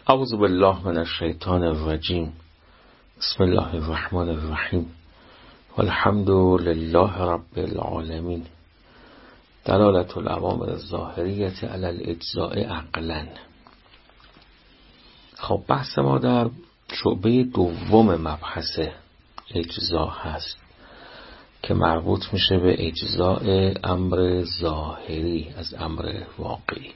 اعوذ بالله من الشیطان الرجیم. بسم الله الرحمن الرحیم. والحمد لله رب العالمین. دلالت الاوامر الظاهریة علی الاجزاء عقلا. خب بحث ما در شعبه دوم مبحث اجزا هست که مربوط میشه به اجزاء امر ظاهری از امر واقعی.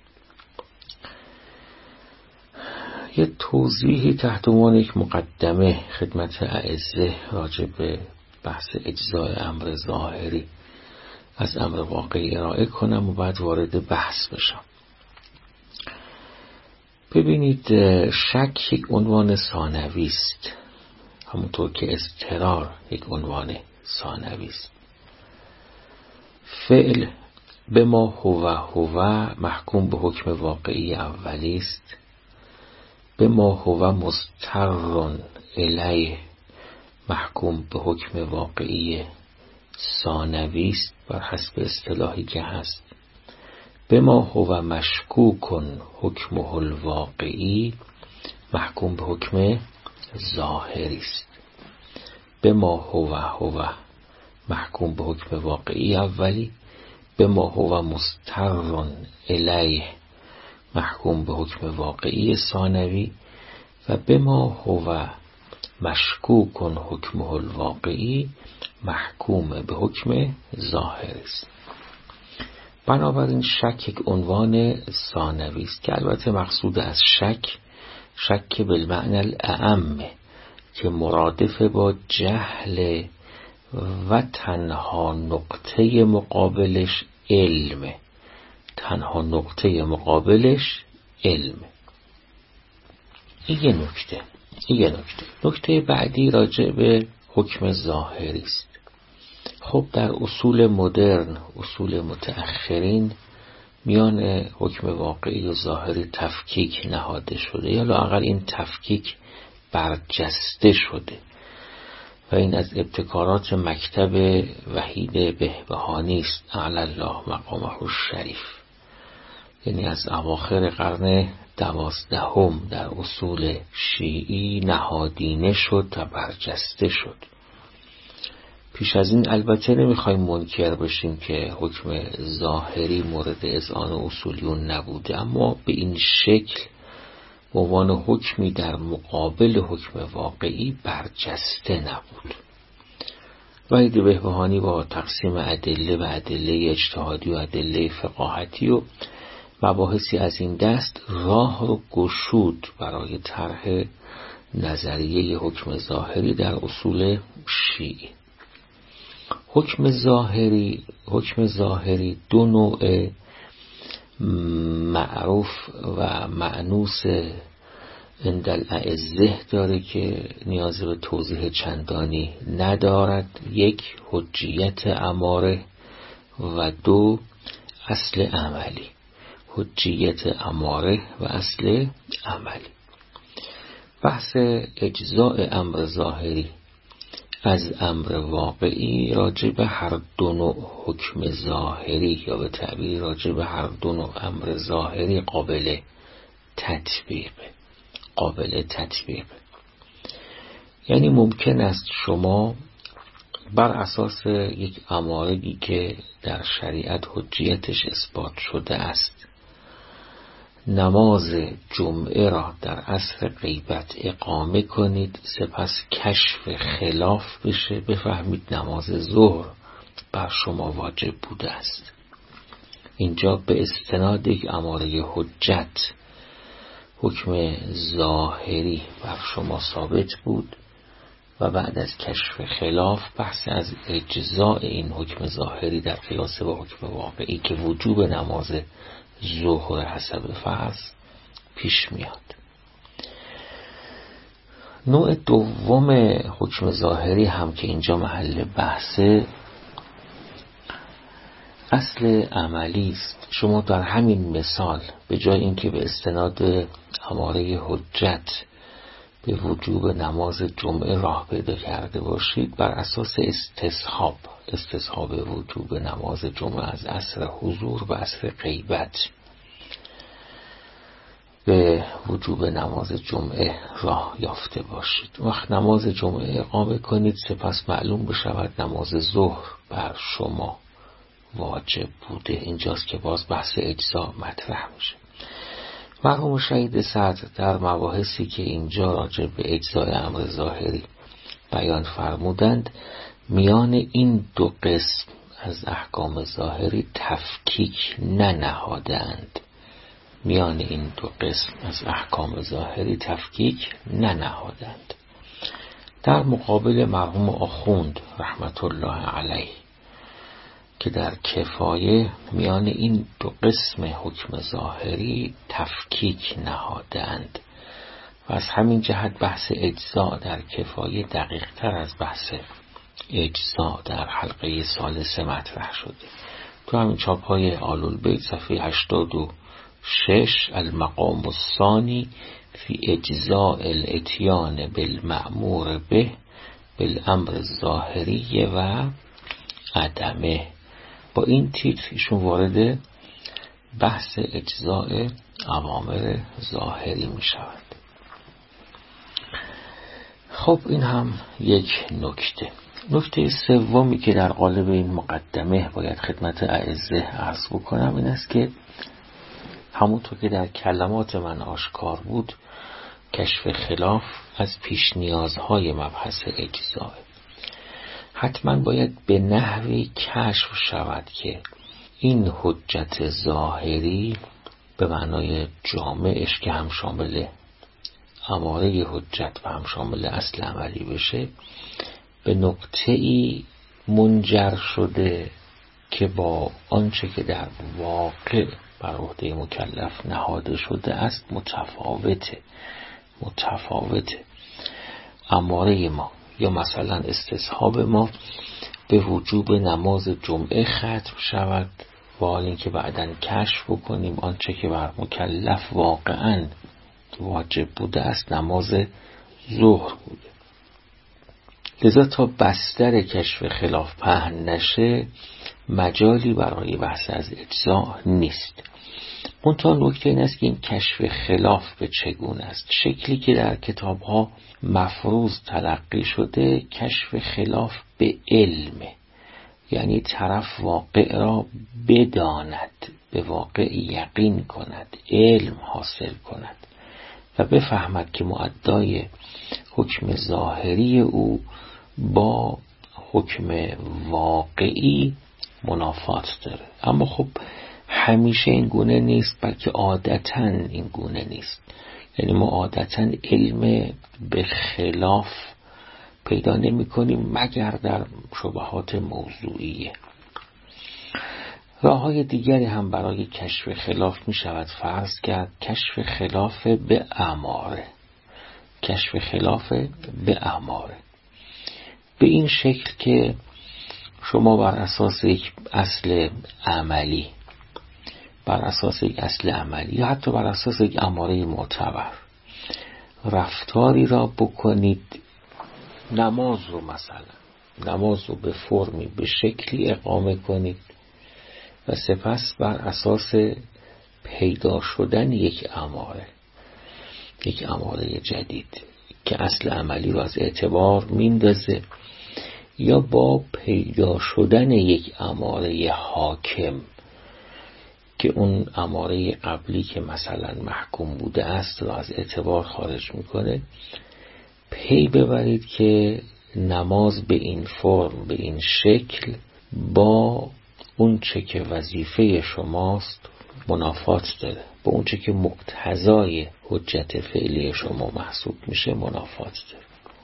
یه توضیحی تحت عنوان یک مقدمه خدمت اعزه راجع به بحث اجزاء امر ظاهری از امر واقعی ارائه کنم و بعد وارد بحث بشم. ببینید، شک یک عنوان ثانوی است، همونطور که اضطرار یک عنوان ثانوی است. فعل به ما هو محکوم به حکم واقعی اولی است. به ما هو مضطر الیه محکوم به حکم واقعی ثانوی است بر حسب اصطلاحی که هست. به ما هو مشکوک حکمه الواقعی محکوم به حکم ظاهری است. به ما هو محکوم به حکم واقعی اولی. به ما هو مضطر الیه محکوم به حکم واقعی ثانوی و به ما هو مشکوک حکمه الواقعی محکوم به حکم ظاهری است. بنابراین شک یک عنوان ثانوی است که البته مقصود از شک بالمعنی الاعم که مرادف با جهل و تنها نقطه مقابلش علم. تنها نقطه مقابلش علم. این یه نکته بعدی راجع به حکم ظاهری است. خب در اصول مدرن، اصول متأخرین، میان حکم واقعی و ظاهری تفکیک نهاده شده یا لااقل این تفکیک برجسته شده و این از ابتکارات مکتب وحید بهبهانی است اعلی الله مقامه الشریف. یعنی از اواخر قرن 12 در اصول شیعی نهادینه شد و برجسته شد. پیش از این البته نمیخوایم منکر بشیم که حکم ظاهری مورد اذعان اصولیون نبوده، اما به این شکل به عنوان حکمی در مقابل حکم واقعی برجسته نبود. وحید بهبهانی با تقسیم ادله و ادله اجتهادی و ادله فقاهتی و مباحثی از این دست راه رو گشود برای طرح نظریه حکم ظاهری در اصول شیعی. حکم ظاهری دو نوع معروف و مأنوس عند الاعزه داره که نیاز به توضیح چندانی ندارد. یک، حجیت اماره و دو، اصل عملی. حجیت اماره و اصل عملی. بحث اجزاء امر ظاهری از امر واقعی راجع به هر دو نوع حکم ظاهری یا به تعبیر راجع به هر دو نوع امر ظاهری قابل تطبیق. یعنی ممکن است شما بر اساس یک اماره‌ای که در شریعت حجیتش اثبات شده است نماز جمعه را در عصر غیبت اقامه کنید، سپس کشف خلاف بشه، بفهمید نماز ظهر بر شما واجب بوده است. اینجا به استناد یک اماره حجت حکم ظاهری بر شما ثابت بود و بعد از کشف خلاف بحث از اجزاء این حکم ظاهری در قیاس با حکم واقعی که وجوب نماز ظهر حسب فرض پیش میاد. نوع دوم حکم ظاهری هم که اینجا محل بحثه اصل عملی است. شما در همین مثال به جای اینکه به استناد اماره حجت به وجوب نماز جمعه راه پیدا کرده باشید، بر اساس استصحاب وجوب نماز جمعه از عصر حضور و عصر غیبت به وجوب نماز جمعه راه یافته باشید. وقت نماز جمعه اقامه کنید، سپس معلوم بشود نماز ظهر بر شما واجب بوده. اینجاست که باز بحث اجزا مطرح میشه. مرحوم شهید صدر در مباحثی که اینجا راجع به اجزای امر ظاهری بیان فرمودند، میان این دو قسم از احکام ظاهری تفکیک ننهادند. میان این دو قسم از احکام ظاهری تفکیک ننهادند. در مقابل مرحوم آخوند رحمت الله علیه که در کفایه میان این دو قسم حکم ظاهری تفکیک نهادند و از همین جهت بحث اجزا در کفایه دقیق تر از بحث اجزا در حلقه ثالثه مطرح شده. تو همین چاپ های آل البیت صفحه 86 المقام الثانی فی اجزاء الاتیان بالمأمور به بالامر الظاهری و عدمه، با این تیتر ایشون وارد بحث اجزاء اوامر ظاهری می شود. خب این هم یک نکته. نکته سومی که در قالب این مقدمه باید خدمت اعزه عرض بکنم این است که همونطور که در کلمات من آشکار بود، کشف خلاف از پیش نیازهای مبحث اجزا. حتما باید به نحوی کشف شود که این حجت ظاهری به معنای جامعش که هم شامل اماره حجت و هم شامل اصل عملی بشه، به نقطه‌ای منجر شده که با آنچه که در واقع بر عهده مکلف نهاده شده است متفاوته. اماره ما یا مثلا استصحاب ما به وجوب نماز جمعه ختم شود، و حال اینکه بعداً کشف بکنیم آنچه که بر مکلف واقعاً واجب بوده است نماز ظهر بوده. لذا تا بستر کشف خلاف پهن نشه مجالی برای بحث از اجزا نیست. منتها نکته این است که این کشف خلاف به چگونه است. شکلی که در کتاب‌ها مفروض تلقی شده کشف خلاف به علمه، یعنی طرف واقع را بداند، به واقع یقین کند، علم حاصل کند و بفهمد که مؤدای حکم ظاهری او با حکم واقعی منافات داره. اما خب همیشه این گونه نیست، بلکه عادتاً این گونه نیست. یعنی ما عادتاً علم به خلاف پیدا نمی کنیم مگر در شبهات موضوعیه. راه های دیگری هم برای کشف خلاف می شود فرض کرد. کشف خلاف به اماره به این شکل که شما بر اساس یک اصل عملی یا حتی بر اساس یک اماره معتبر رفتاری را بکنید، نماز رو به فرمی به شکلی اقامه کنید و سپس بر اساس پیدا شدن یک اماره جدید که اصل عملی رو از اعتبار میندازه، یا با پیدا شدن یک اماره حاکم که اون اماره قبلی که مثلا محکوم بوده است رو از اعتبار خارج میکنه، پی ببرید که نماز به این فرم، به این شکل با اون چه که وظیفه شماست منافات داره، با اون چه که مقتضای حجت فعلی شما محسوب میشه منافات داره.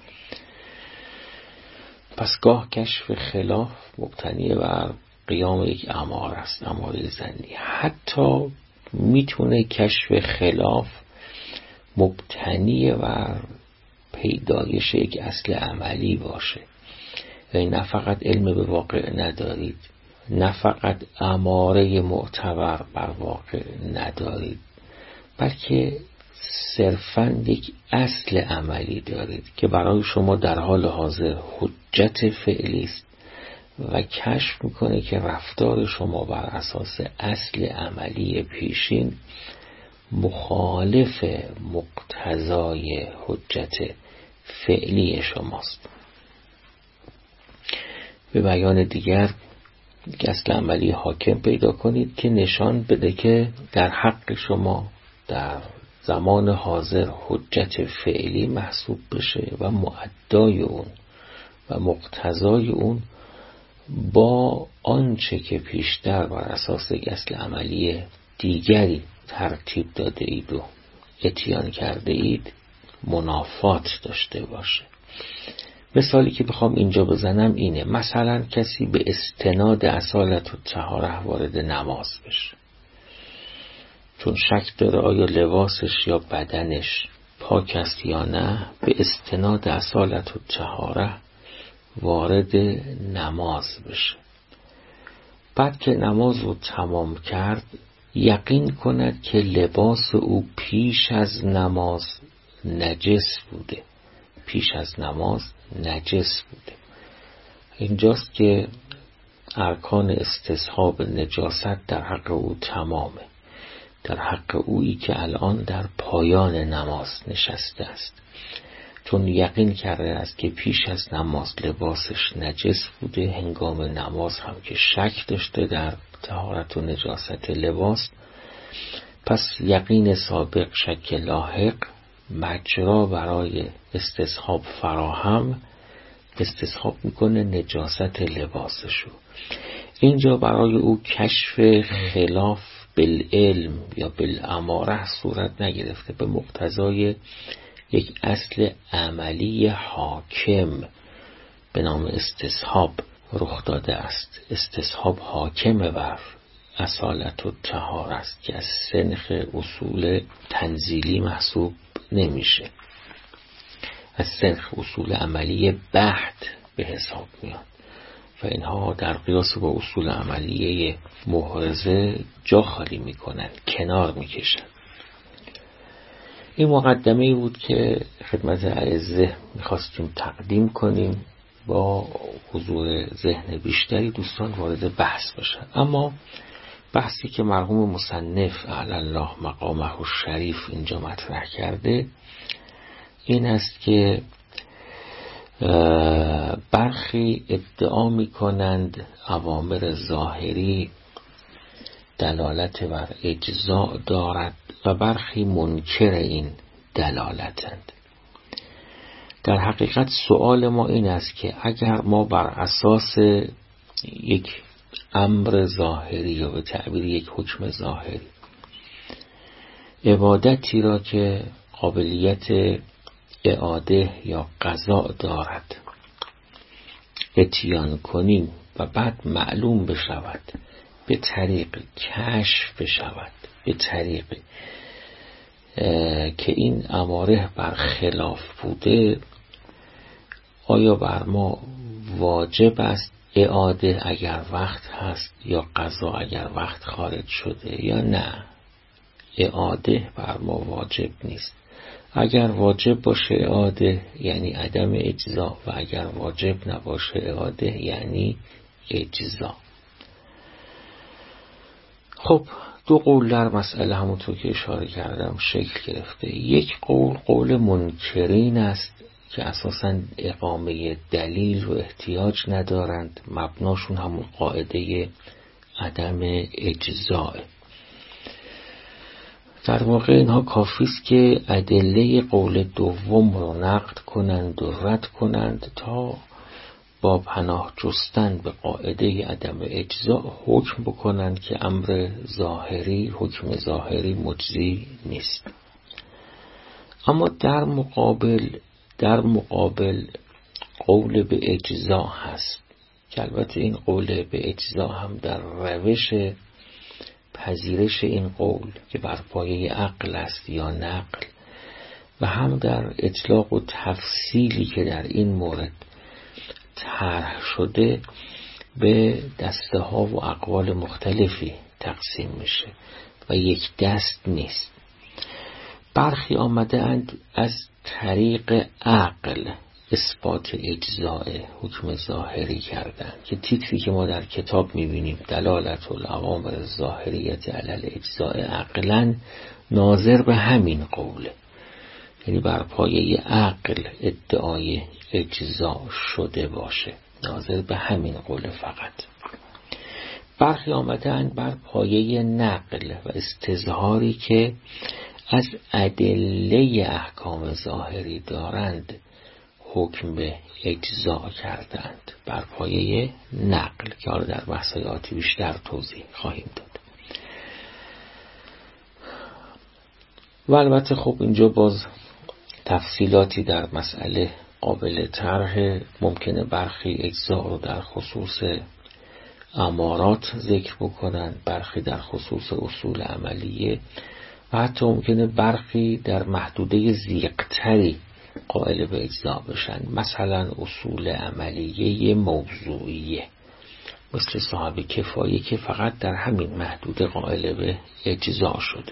پس گاه کشف خلاف مبتنی بر قیام یک اماره است، اماره ظنی. حتی میتونه کشف خلاف مبتنی بر پیدایش یک اصل عملی باشه، یعنی نه فقط علم به واقع ندارید، نه فقط اماره معتبر بر واقع ندارید، بلکه صرفاً یک اصل عملی دارید که برای شما در حال حاضر حجت فعلی است و کشف میکنه که رفتار شما بر اساس اصل عملی پیشین مخالف مقتضای حجت فعلی شماست. به بیان دیگر یک اصل عملی حاکم پیدا کنید که نشان بده که در حق شما در زمان حاضر حجت فعلی محسوب بشه و مؤدای اون و مقتضای اون با آنچه که پیشتر بر اساس یک اصل عملی دیگری ترتیب داده اید و اتیان کرده اید منافات داشته باشه. مثالی که بخوام اینجا بزنم اینه: مثلا کسی به استناد اصالت و طهاره وارد نماز بشه، چون شک داره آیا لباسش یا بدنش پاک است یا نه، به استناد اصالت و طهاره وارد نماز بشه. بعد که نماز رو تمام کرد یقین کند که لباس او پیش از نماز نجس بوده. اینجاست که ارکان استصحاب نجاست در حق او تمامه، در حق اویی که الان در پایان نماز نشسته است، چون یقین کرده است که پیش از نماز لباسش نجس بوده، هنگام نماز هم که شک داشته در طهارت و نجاست لباس. پس یقین سابق شک لاحق مجرا برای استصحاب فراهم، استصحاب میکنه نجاست لباسشو. اینجا برای او کشف خلاف بالعلم یا بالاماره صورت نگرفته، به مقتضای یک اصل عملی حاکم به نام استصحاب رخ داده است. استصحاب حاکم بر اصالت و طهاره است که از سنخ اصول تنزیلی محسوب نمیشه، از سنخ اصول عملی بحت به حساب میاد و اینها در قیاس با اصول عملیه محرزه جا خالی میکنن، کنار میکشن. این مقدمه‌ای بود که خدمت اعزه میخواستیم تقدیم کنیم با حضور ذهن بیشتری دوستان وارد بحث باشن. اما بحثی که مرحوم مصنف اعلی الله مقامه الشریف اینجا مطرح کرده این است که برخی ادعا می‌کنند اوامر ظاهری دلالت بر اجزاء دارد و برخی منکر این دلالتند. در حقیقت سؤال ما این است که اگر ما بر اساس یک امر ظاهری یا به تعبیر یک حکم ظاهری عبادتی را که قابلیت اعاده یا قضا دارد اتیان کنیم و بعد معلوم بشود، به طریق کشف بشود، به طریق که این اماره بر خلاف بوده، آیا بر ما واجب است اعاده اگر وقت هست یا قضا اگر وقت خارج شده یا نه؟ اعاده بر ما واجب نیست. اگر واجب باشه اعاده یعنی عدم اجزا و اگر واجب نباشه اعاده یعنی اجزا. خب دو قول در مسئله همونطور که اشاره کردم شکل گرفته. یک قول منکرین است که اساساً اقامه دلیل و احتیاج ندارند، مبناشون همون قاعده عدم اجزاء. در واقع اینها کافی است که ادله قول دوم رو نقد کنند و رد کنند تا با پناه جستن به قاعده عدم اجزاء حکم بکنند که امر ظاهری، حکم ظاهری مجزی نیست. اما در مقابل قول به اجزاء هست که البته این قول به اجزاء هم در روش پذیرش این قول که بر پایه عقل است یا نقل و هم در اطلاق و تفصیلی که در این مورد طرح شده به دسته ها و اقوال مختلفی تقسیم میشه و یک دست نیست. برخی آمده اند از طریق عقل اثبات اجزاء حکم ظاهری کردن که تیتری که ما در کتاب میبینیم دلالت الاوامر الظاهریة علی الاجزاء عقلا ناظر به همین قوله، یعنی بر پایه عقل ادعای اجزا شده باشه، ناظر به همین قول فقط. برخی آمدن بر پایه نقل و استظهاری که از ادله احکام ظاهری دارند حکم به اجزا کردند، بر پایه نقل که حالا در بحث‌های آتی بیشتر توضیح خواهیم داد. و البته خب اینجا باز تفصیلاتی در مسئله قابل طرح، ممکنه برخی اجزا رو در خصوص امارات ذکر بکنن، برخی در خصوص اصول عملیه و حتی ممکنه برخی در محدوده ضیق‌تری قائل به اجزا بشن، مثلا اصول عملیه موضوعیه مثل صاحب کفایه که فقط در همین محدوده قائل به اجزا شده.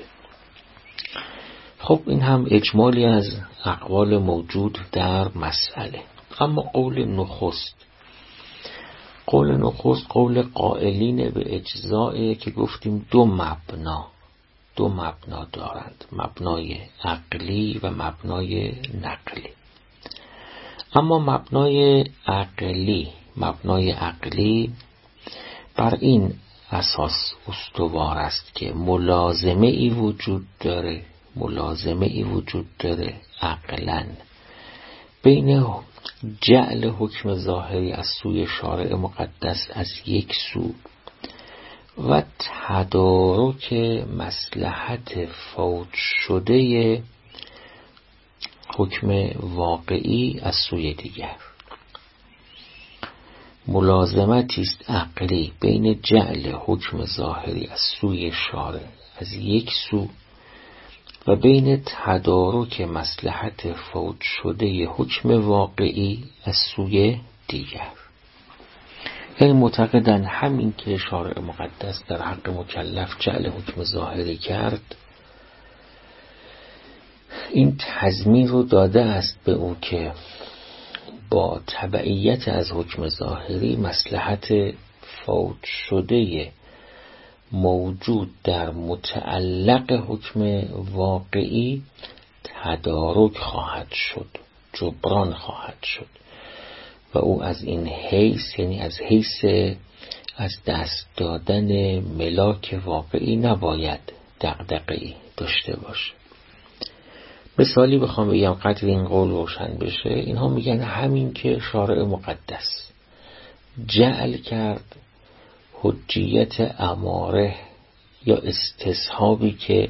خب این هم اجمالی از اقوال موجود در مسئله. اما قول نخست قول قائلین به اجزاء که گفتیم دو مبنا دارند، مبنای عقلی و مبنای نقلی. اما مبنای عقلی بر این اساس استوار است که ملازمه ای وجود داره عقلاً بین جعل حکم ظاهری از سوی شارع مقدس از یک سو و تدارک مصلحت فوت شده حکم واقعی از سوی دیگر. ملازمتی است عقلی بین جعل حکم ظاهری از سوی شارع از یک سو و بین تدارک مصلحت فوت شده حکم واقعی از سوی دیگر. یعنی معتقدن همین که شارع مقدس در حق مکلف جعل حکم ظاهری کرد، این تضمین رو داده است به اون که با تبعیت از حکم ظاهری مصلحت فوت شده موجود در متعلق حکم واقعی تدارک خواهد شد، جبران خواهد شد و او از این حیث، یعنی از حیث از دست دادن ملاک واقعی نباید دغدغه‌ای داشته باشه. مثالی بخوام بگم قدر این قول روشن بشه، اینها میگن همین که شارع مقدس جعل کرد حجیت اماره یا استصحابی که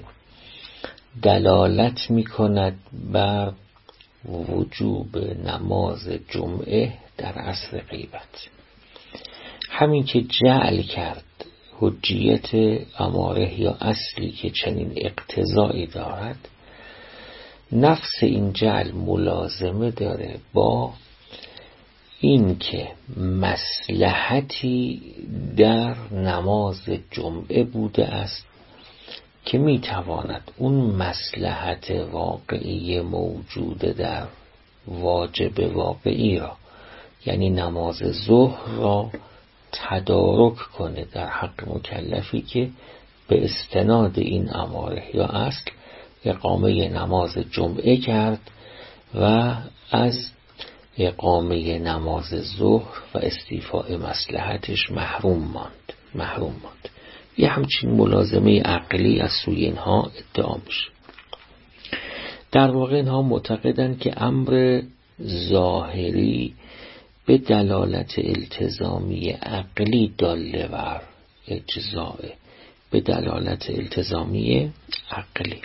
دلالت میکند بر وجوب نماز جمعه در عصر غیبت، همین که جعل کرد حجیت اماره یا اصلی که چنین اقتضایی دارد، نفس این جعل ملازمه داره با این که مصلحتی در نماز جمعه بوده است که میتواند اون مصلحت واقعی موجود در واجب واقعی را، یعنی نماز ظهر را تدارک کنه در حق مکلفی که به استناد این اماره یا اصل اقامه نماز جمعه کرد و از اقامه نماز ظهر و استیفاء مصلحتش محروم ماند. یه همچین ملازمه عقلی از سوی اینها ادعا میشه. در واقع اینها معتقدند که امر ظاهری به دلالت التزامی عقلی داله بر اجزاء، به دلالت التزامی عقلی.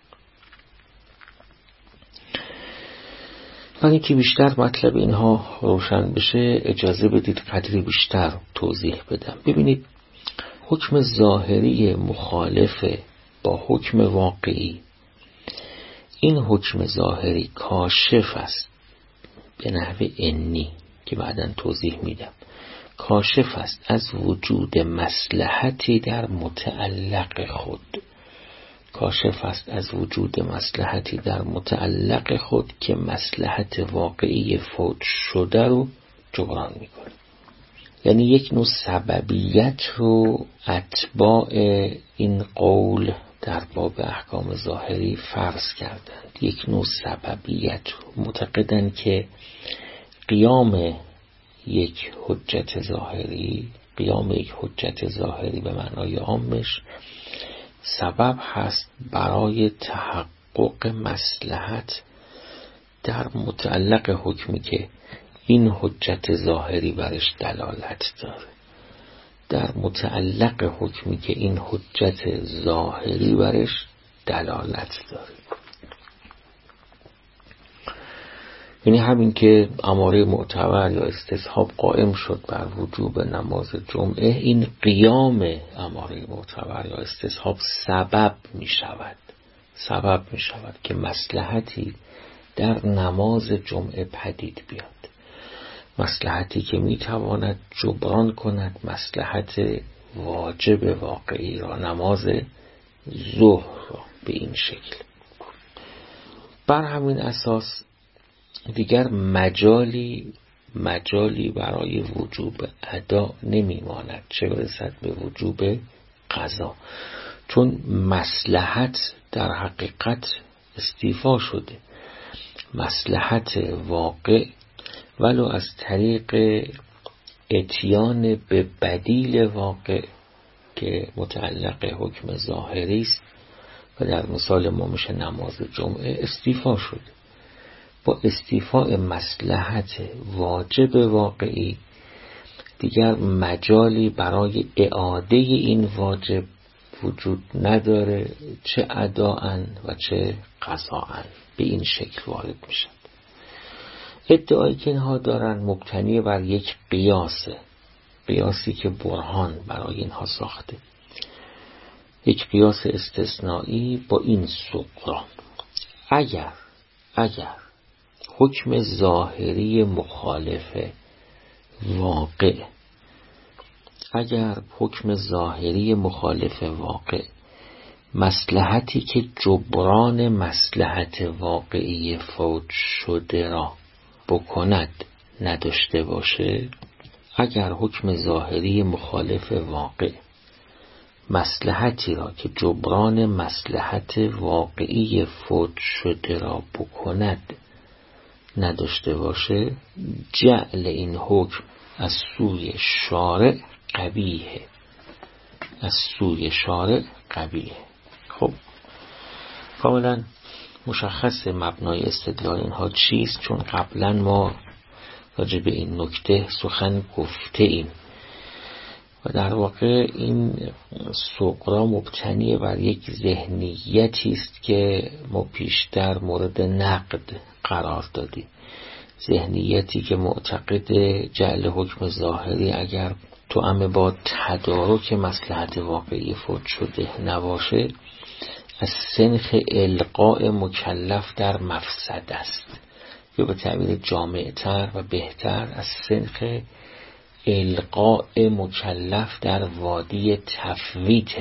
برای اینکه بیشتر مطلب اینها روشن بشه اجازه بدید قدری بیشتر توضیح بدم. ببینید، حکم ظاهری مخالف با حکم واقعی، این حکم ظاهری کاشف است به نحو انی که بعداً توضیح میدم، کاشف است از وجود مصلحتی در متعلق خود، کاشف است از وجود مصلحتی در متعلق خود که مصلحت واقعی فوت شده رو جبران میکنه. یعنی یک نوع سببیت رو اتباع این قول در باب احکام ظاهری فرض کردند. یک نوع سببیت رو معتقدند که قیام یک حجت ظاهری به معنای عامش سبب هست برای تحقق مصلحت در متعلق حکمی که این حجت ظاهری برش دلالت داره، در متعلق حکمی که این حجت ظاهری برش دلالت داره. یعنی همین که اماره معتبر یا استصحاب قائم شد بر وجوب نماز جمعه، این قیام اماره معتبر یا استصحاب سبب می شود که مصلحتی در نماز جمعه پدید بیاد، مصلحتی که می تواند جبران کند مصلحت واجب واقعی را، نماز ظهر را به این شکل. بر همین اساس دیگر مجالی برای وجوب ادا نمی ماند، چه برسد به وجوب قضا، چون مصلحت در حقیقت استیفا شده. مصلحت واقع ولو از طریق اتیان به بدیل واقع که متعلق حکم ظاهری است و در مثال ما میشه نماز جمعه، استیفا شده. با استیفاء مصلحت واجب واقعی دیگر مجالی برای اعاده این واجب وجود نداره، چه اداءً و چه قضاءً. به این شکل وارد میشن. ادعایی که اینها دارن مبتنی بر یک قیاسی که برهان برای اینها ساخته، یک قیاس استثنایی با این سغرا: اگر حکم ظاهری مخالف واقع مصلحتی که جبران مصلحت واقعی فوت شده را بکند نداشته باشه، اگر حکم ظاهری مخالف واقع مصلحتی را که جبران مصلحت واقعی فوت شده را بکند نداشته باشه، جعل این حکم از سوی شارع قبیحه. خب کاملا مشخص مبنای استدلال اینها چیست، چون قبلا ما راجع به این نکته سخن گفته ایم و در واقع این سغرا مبتنی بر یک ذهنیتی است که ما پیشتر مورد نقد قرار دادیم. ذهنیتی که معتقد جعل حکم ظاهری اگر توأم با تدارک مصلحت واقعی فوت شده نباشه، از سنخ القاء مکلف در مفسد است، یا به تعبیر جامع‌تر و بهتر از سنخ القاء مکلف در وادی تفویت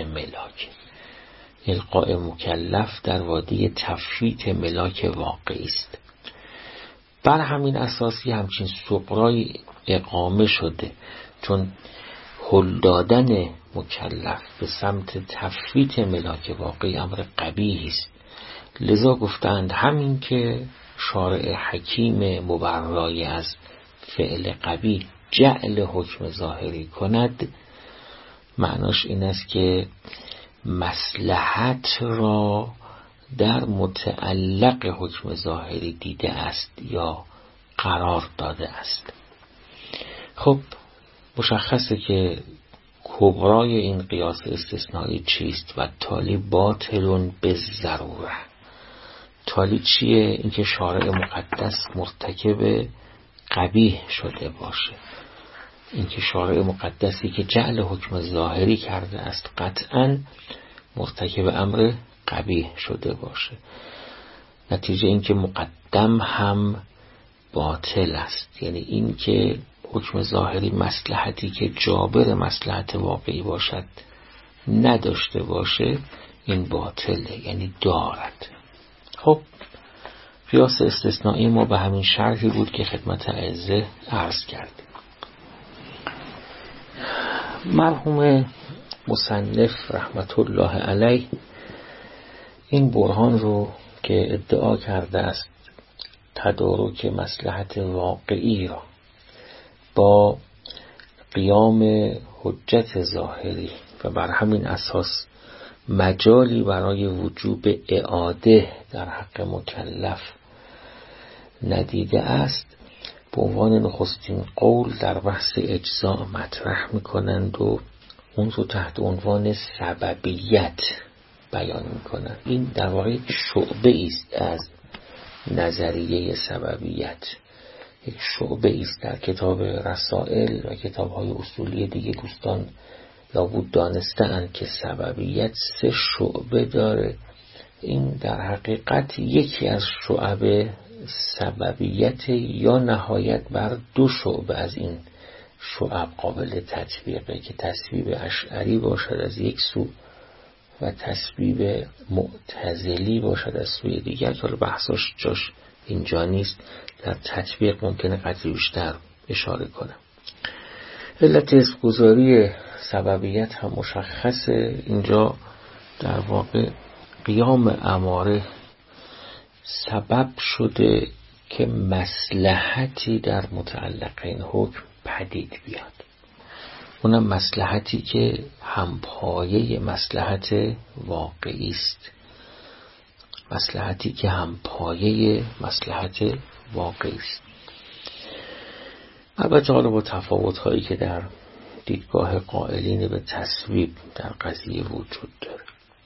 ملاک واقعی است. بر همین اساسی همچین سغرایی اقامه شده، چون هل دادن مکلف به سمت تفویت ملاک واقعی امر قبیحی است. لذا گفتند همین که شارع حکیم مبرای از فعل قبیح جعل حکم ظاهری کند، معناش این است که مصلحت را در متعلق حکم ظاهری دیده است یا قرار داده است. خب مشخصه که کبرای این قیاس استثنایی چیست و تالی باطلون به ضروره. تالی چیه؟ اینکه شارع مقدس مرتکب قبیح شده باشه، اینکه شارع مقدسی که جعل حکم ظاهری کرده است قطعاً مرتکب امر قبیح شده باشه. نتیجه اینکه مقدم هم باطل است، یعنی اینکه حکم ظاهری مصلحتی که جابر مصلحت واقعی باشد نداشته باشه، این باطله، یعنی دارد. خب قیاس استثنایی ما به همین شرحی بود که خدمت اعزه عرض کردیم. مرحوم مصنف رحمت الله علیه این برهان رو که ادعا کرده است تدارک مصلحت واقعی را با قیام حجت ظاهری و بر همین اساس مجالی برای وجوب اعاده در حق مکلف ندیده است، به عنوان نخستین قول در بحث اجزاء مطرح میکنند و اون رو تحت عنوان سببیت بیان میکنند. این در واقع شعبه است از نظریه سببیت، یک شعبه است در کتاب رسائل و کتاب‌های اصولی دیگه. دوستان لابد دانسته‌اند که سببیت 3 شعبه داره. این در حقیقت یکی از شعب سببیت یا نهایت بر 2 شعبه از این شعب قابل تطبیقه که تسبیب اشعری باشد از یک سو و تسبیب معتزلی باشد از سوی دیگر. حالا بحثاش جاش اینجا نیست، در تطبیق ممکنه قدری بیشتر اشاره کنم. علت اسمگذاری سببیت هم مشخصه. اینجا در واقع قیام اماره سبب شده که مصلحتی در متعلقین حکم پدید بیاد، اونم مصلحتی که همپایه مصلحت واقعی است، مصلحتی که همپایه مصلحت واقعی است. البته حالا با تفاوت‌هایی که در دیدگاه قائلین به تصویب در قضیه وجود داره.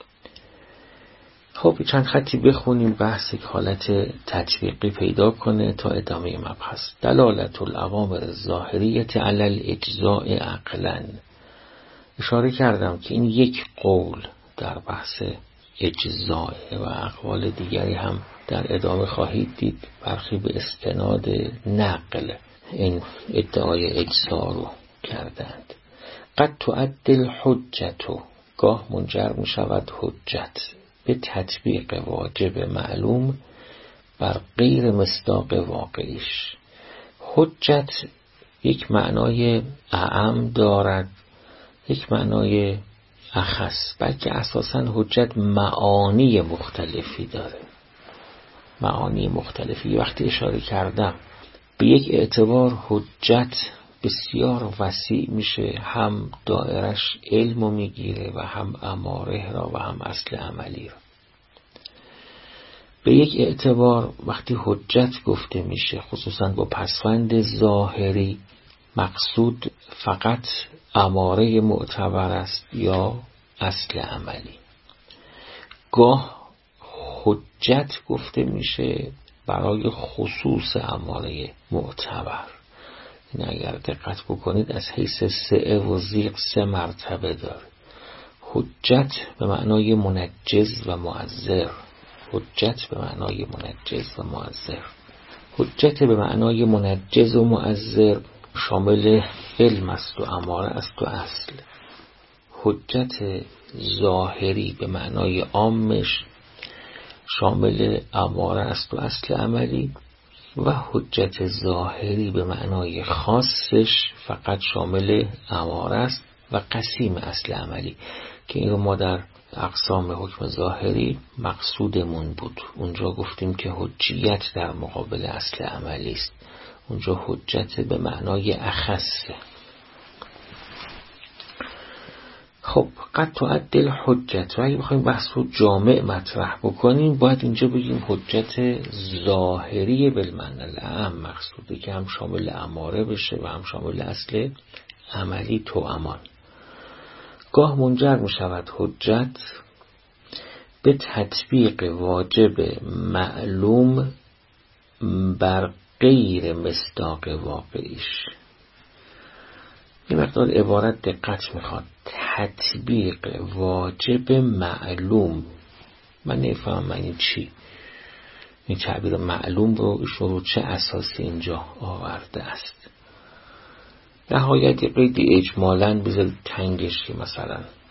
خب چند خطی بخونیم بحث حالت تطبیقی پیدا کنه تا ادامه مبحث. دلالت الاوامر الظاهریه علی الاجزاء عقلا. اشاره کردم که این یک قول در بحث اجزاء و اقوال دیگری هم در ادامه خواهید دید برخی به استناد نقل این ادعای اجزاء رو کردند. قد تعدل حجتو، گاه منجر می شود حجت به تطبیق واجب معلوم بر غیر مصداق واقعیش. حجت یک معنای اعم دارد، یک معنای اخص، بلکه اساساً حجت معانی مختلفی داره. معانی مختلفی وقتی اشاره کردم به یک اعتبار حجت بسیار وسیع میشه، هم دایرش علمو میگیره و هم اماره را و هم اصل عملی را. به یک اعتبار وقتی حجت گفته میشه خصوصا با پسوند ظاهری مقصود فقط اماره معتبر است یا اصل عملی. گاه حجت گفته میشه برای خصوص اماره معتبر. این اگر دقت بکنید از حیث سعه و زیغ 3 مرتبه داره. حجت به معنای منجز و معذر، حجت به معنای منجز و معذر. حجت به معنای منجز و معذر شامل علم است و اماره است و اصل. حجت ظاهری به معنای عامش شامل اماره است و اصل عملی و حجت ظاهری به معنای خاصش فقط شامل اماره است و قسیم اصل عملی که این رو ما در اقسام حکم ظاهری مقصودمون بود. اونجا گفتیم که حجیت در مقابل اصل عملی است، اونجا حجت به معنای اخص. خب قد تعدل حجت، و اگه بخوایم بحث رو جامع مطرح بکنیم باید اینجا بگیم حجت ظاهری بالمعنی الاعم مقصوده که هم شامل اماره بشه و هم شامل اصل عملی توامان. گاه منجر می شود حجت به تطبیق واجب معلوم بر غیر مصداق واقعیش. این مقدار عبارت دقت میخواد. تطبیق واجب معلوم، من نفهم این چی، این تعبیر معلوم رو ایشون رو چه اساسی اینجا آورده است. نهایت قید اجمالاً بذارید تنگش که مثلا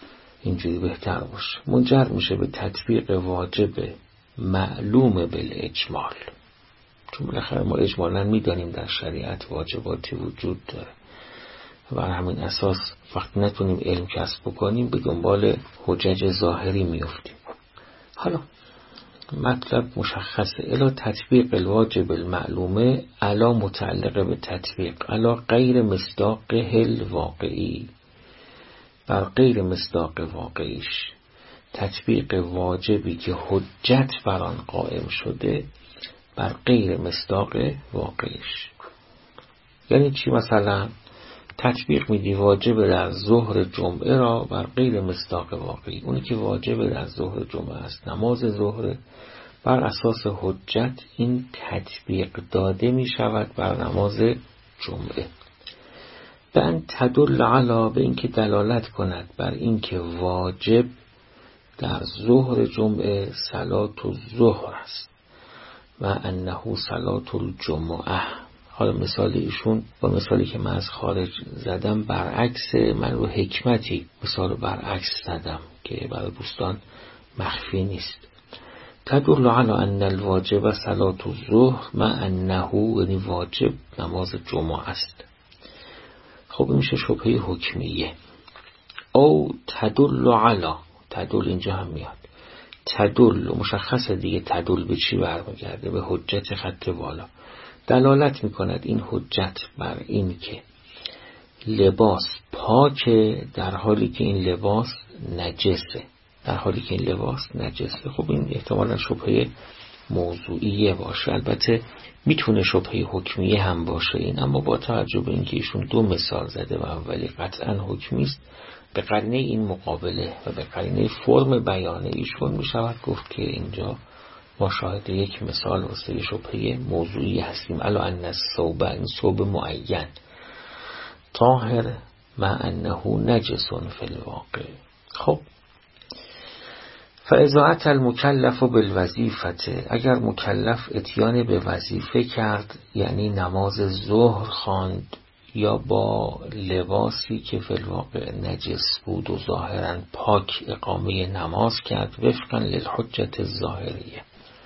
اینجوری بهتر باشه، منجر میشه به تطبیق واجب معلوم بالاجمال. چون بالاخره ما اجمالاً میدانیم در شریعت واجباتی وجود داره، بر همین اساس وقتی نتونیم علم کسب بکنیم به دنبال حجج ظاهری میافتیم. حالا مطلب مشخصه، الا تطبیق الواجب المعلومه الا متعلقه به تطبیق الا غیر مصداقه الواقعی، بر غیر مصداق واقعیش. تطبیق واجبی که حجت بر آن قائم شده بر غیر مصداق واقعیش. یعنی چی؟ مثلا تطبیق میدی واجب در ظهر جمعه را بر غیر مصداق واقعی. اونی که واجب در ظهر جمعه است، نماز ظهر، بر اساس حجت این تطبیق داده می شود بر نماز جمعه. به ان تدل علی، به این که دلالت کند بر این که واجب در ظهر جمعه صلات الظهر است و انه صلات الجمعه. حالا مثال ایشون با مثالی که من از خارج زدم برعکس، من رو حکمتی مثال رو برعکس زدم که برای دوستان مخفی نیست. تدل علی ان الواجب صلات الظهر ما انه، یعنی واجب نماز جمعه است. خب میشه شبهه حکمیه. او تدل علی، تدل اینجا هم میاد، تدل مشخصه دیگه، تدل به چی برمیگرده؟ به حجت خط بالا. دلالت میکند این حجت بر این که لباس پاکه در حالی که این لباس نجسه، در حالی که این لباس نجسه. خب این احتمالا شبهه موضوعیه باشه، البته میتونه شبهه حکمیه هم باشه این، اما با توجه به اینکه ایشون دو مثال زده و اولی قطعا حکمی است، به قرینه این مقابله و به قرینه فرم بیانه ایشون میشود گفت که اینجا ما شاهد یک مثال واسه شبهه موضوعی هستیم. الا ان الثوب، این ثوب معین، طاهر مع انه نجس فی الواقع. خب فاذا اتى المکلف بالوظیفه، اگر مکلف اتیان به وظیفه کرد، یعنی نماز ظهر خواند یا با لباسی که فی الواقع نجس بود و ظاهرا پاک اقامه نماز کرد وفقا للحجت الظاهریه.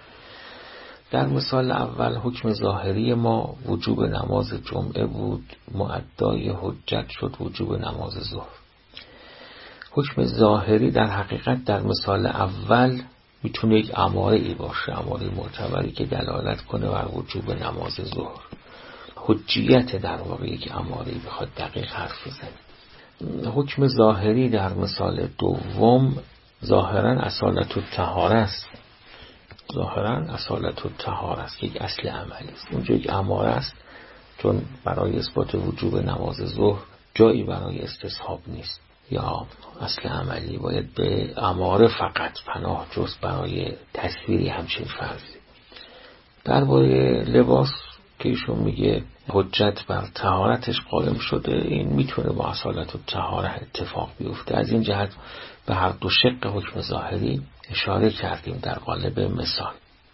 در مثال اول حکم ظاهری ما وجوب نماز جمعه بود، مؤدای حجت شد وجوب نماز ظهر. حکم ظاهری در حقیقت در مثال اول میتونه یک اماره ای باشه، اماره معتبری که دلالت کنه بر وجوب نماز ظهر. حجیت در واقع یک اماره ای بخواد دقیق حرف بزنه. حکم ظاهری در مثال دوم ظاهرا اصالت الطهاره است، ظاهرا اصالت الطهاره است، یک اصل عملی است. اونجا یک اماره است، چون برای اثبات وجوب نماز ظهر جایی برای استصحاب نیست یا اصل عملی، باید به اماره فقط پناه جز برای تصویری همچین فرضی. درباره لباس که ایشون میگه حجت بر طهارتش قائم شده، این میتونه با اصالت الطهاره اتفاق بیفته. از این جهت به هر دو شق حکم ظاهری اشاره کردیم در قالب مثال.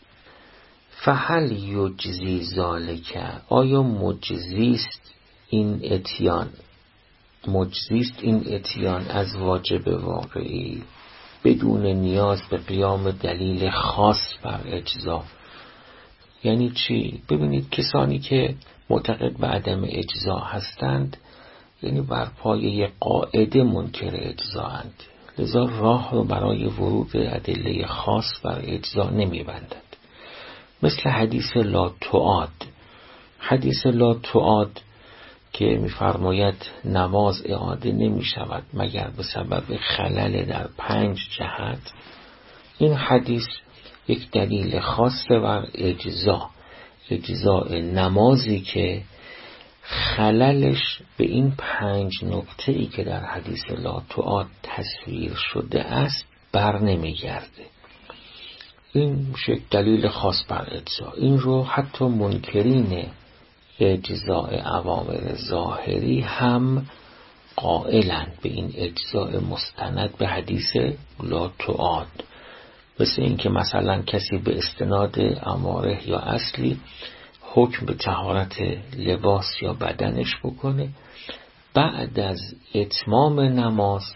فهل یجزی ذالک، آیا مجزیست این اتیان، مجزیست این اتیان از واجب واقعی بدون نیاز به قیام دلیل خاص بر اجزا؟ یعنی چی؟ ببینید کسانی که معتقد به عدم اجزا هستند، یعنی بر پایه قاعده منکر اجزااند، لذا راه رو برای ورود ادله خاص بر اجزا نمی‌بندند. مثل حدیث لا تعاد، حدیث لا تعاد که می‌فرماید نماز اعاده نمی‌شود مگر به سبب خلل در 5 جهت. این حدیث یک دلیل خاص بر اجزاء نمازی که خللش به این 5 نکته‌ای که در حدیث لا تعاد تصویر شده است بر نمیگرده. این میشه دلیل خاص بر اجزا. این رو حتی منکرین اجزاء اوامر ظاهری هم قائلند به این اجزاء مستند به حدیث لا تعاد. مثل این که مثلا کسی به استناد اماره یا اصلی حکم به طهارت لباس یا بدنش بکنه، بعد از اتمام نماز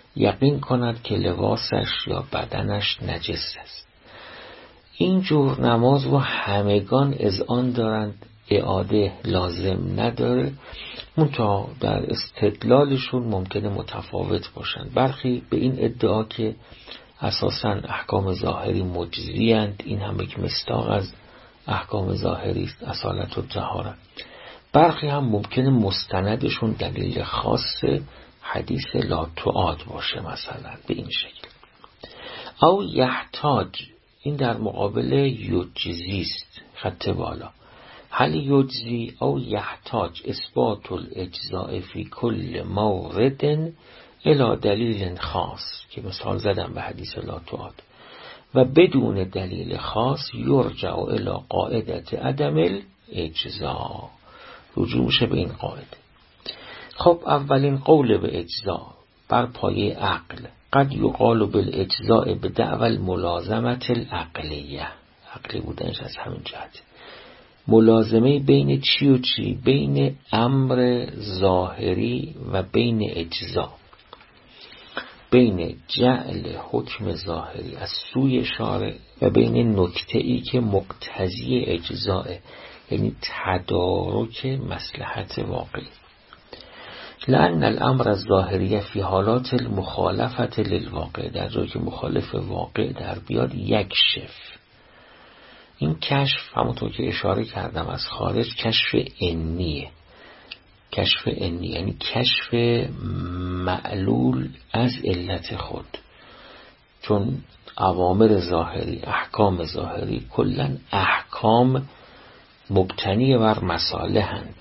یقین کند که لباسش یا بدنش نجس است. این جور نماز رو همگان اذعان دارند، اعاده لازم نداره، منتها در استدلالشون ممکنه متفاوت باشن. برخی به این ادعا که اساساً احکام ظاهری مجزی اند، این هم یک مصداق از احکام ظاهری است، اصالت و طهارت. برخی هم ممکنه مستندشون دلیل خاص حدیث لا تعاد باشه، مثلا به این شکل. او یحتاج، این در مقابل یجزی است، خط بالا. هل یجزی او یحتاج اثبات الاجزاء فی کل مورد الی دلیل خاص، که مثال زدم به حدیث لا تعاد، و بدون دلیل خاص یرجع الی قاعدت عدم الاجزاء، رجوع میشه به این قاعده. خب اولین قول به اجزاء بر پایه عقل. قد یقال بالاجزاء بدعوى الملازمة العقلیه، عقلی بودنش از همین جهت، ملازمه بین چی و چی؟ بین امر ظاهری و بین اجزاء، بین جعل حکم ظاهری از سوی شارع و بین نکته‌ای که مقتضی اجزاء، یعنی تدارک مصلحت واقعی. لأن الامر الظاهری فی حالات المخالفت للواقع، در جایی که مخالف واقع در بیاد، یکشف. این کشف همونطور که اشاره کردم از خارج کشف عنیه. کشف عنی یعنی کشف معلول از علت خود، چون اوامر ظاهری، احکام ظاهری کلن احکام مبتنی بر مصالحند،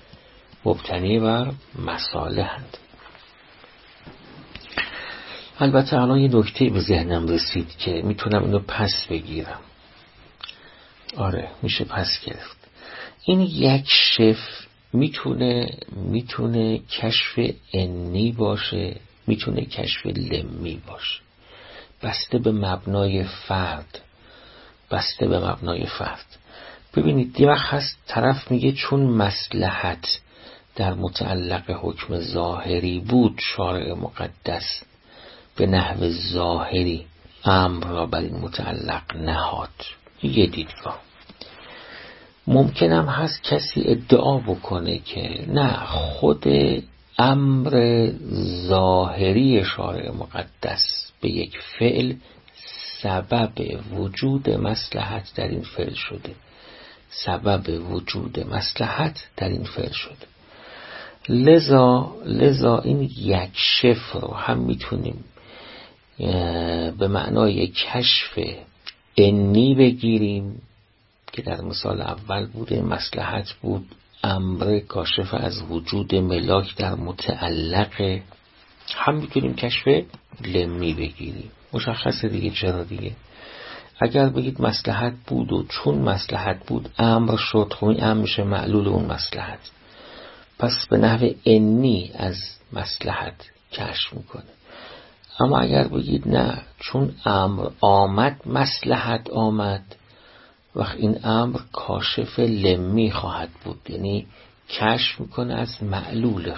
البته الان یه نکته به ذهنم رسید که میتونم اینو پس بگیرم. آره میشه پس گرفت. این یک شف میتونه کشف عنی باشه، میتونه کشف لمی باشه، بسته به مبنای فرد. ببینید یه وقت هست طرف میگه چون مصلحت در متعلق حکم ظاهری بود، شارع مقدس به نحو ظاهری امر را بر این متعلق نهاد. یه دیدگاه. ممکنم هست کسی ادعا بکنه که نه، خود امر ظاهری شارع مقدس به یک فعل سبب وجود مصلحت در این فعل شده، لذا این یک شف رو هم میتونیم به معنای کشف عنی بگیریم که در مثال اول بوده، مصلحت بود، امر کاشف از وجود ملاک در متعلق. هم میتونیم کشف لمی بگیریم. مشخصه دیگه. چرا دیگه؟ اگر بگید مصلحت بود و چون مصلحت بود امر شد، خب این امر میشه معلول اون مصلحت، پس به نحو عنی از مصلحت کشف میکنه. اما اگر بگید نه، چون امر آمد مصلحت آمد، وقت این امر کاشف لمی خواهد بود، یعنی کشف میکنه از معلول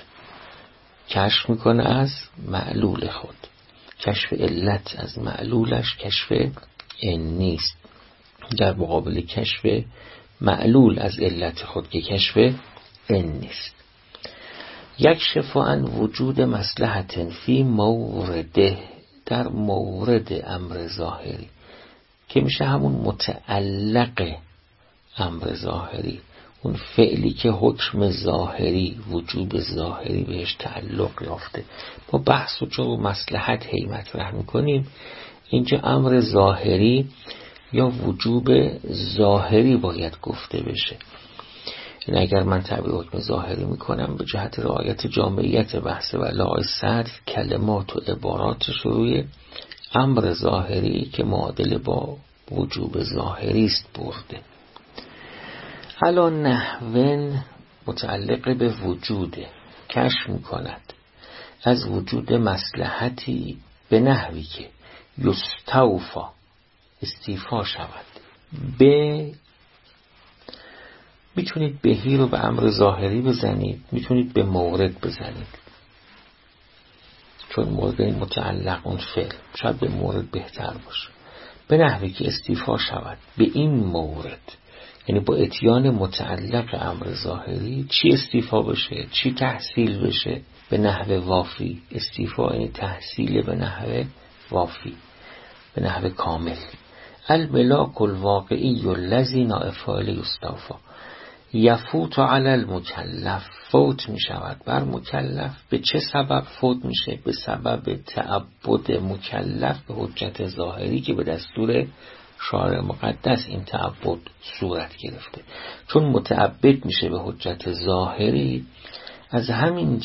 خود، کشف علت از معلولش کشف عنی است، در مقابل کشف معلول از علت خود که کشف عنی است. یک شفاعن وجود مصلحت فی مورده، در مورد امر ظاهری که میشه همون متعلق امر ظاهری، اون فعلی که حکم ظاهری، وجوب ظاهری بهش تعلق یافته. با بحث و جو مصلحت هی مطرح میکنیم. اینجا امر ظاهری یا وجوب ظاهری باید گفته بشه. این اگر من تعبیر حکم ظاهری میکنم به جهت رعایت جامعیت بحث و لای صدر، کلمات و عباراتش روی امر ظاهری که معادل با وجوب ظاهری است برده. علا نحون متعلق به وجود کشف میکند از وجود مصلحتی به نحوی که یستوفا استیفا شود. به میتونید بهی رو به امر ظاهری بزنید، میتونید به مورد بزنید، چون مورد متعلق اون فعل شاید به مورد بهتر باشه، به نحوی که استیفا شود به این مورد، یعنی با اتیان متعلق امر ظاهری چی استیفا بشه، چی تحصیل بشه به نحو وافی. استیفا یعنی تحصیل به نحو وافی، به نحو کامل. الملاک الواقعی الذی نائفال یستوفا یفوت علی المکلف، فوت می شود بر مکلف. به چه سبب فوت میشه؟ به سبب تعبد مکلف به حجت ظاهری که به دستور شارع مقدس این تعبد صورت گرفته. چون متعبد میشه به حجت ظاهری، از همین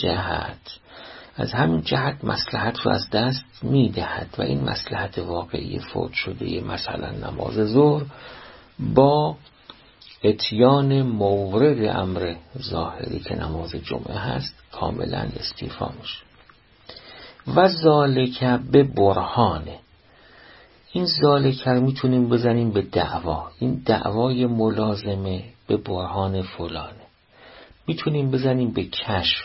جهت مصلحت رو از دست میدهد و این مصلحت واقعی فوت شده مثلا نماز ظهر با اتیان مورد امر ظاهری که نماز جمعه هست کاملا استیفا میشه. و ذالک به برهانه، این ذالک رو میتونیم بزنیم به دعوا، این دعوای ملازمه به برهان فلانه. میتونیم بزنیم به کشف،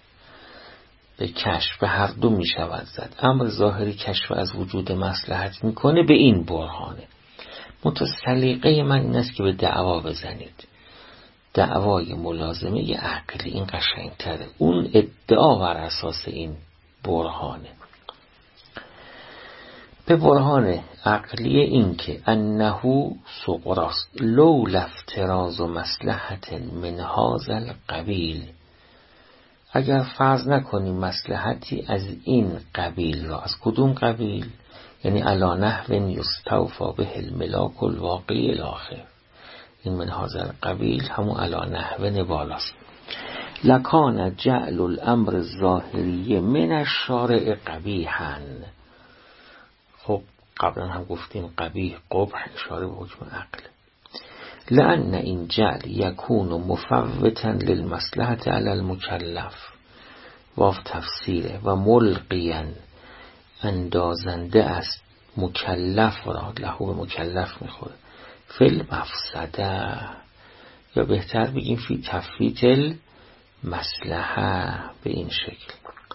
به هر دو میشود زد. امر ظاهری کشف از وجود مصلحت میکنه به این برهانه. سلیقه من این است که به دعوا بزنید، دعوای ملازمه عقلی، این قشنگتره. اون ادعا بر اساس این برهانه. به برهان عقلی این که انه سقراست لولا افتراض مصلحت من هذا القبیل، اگر فرض نکنیم مصلحتی از این قبیل را. از کدوم قبیل؟ یعنی علی نحو یستوفا به الملاک الواقعی الاخر. این من هذا القبیل همون علی نحو بالاست. لکان جعل الامر الظاهری من الشارع قبیحا. خب قبلا هم گفتیم قبیح قبح اشاره به حکم عقل. لأن این جعل یکون مفوتا للمصلحت علی المکلف، واف تفسیره، و ملقیا اندازنده است مکلف را، لهو به مکلف میخوره، فی المفسده، یا بهتر بگیم فی تفویت المصلحه، به این شکل.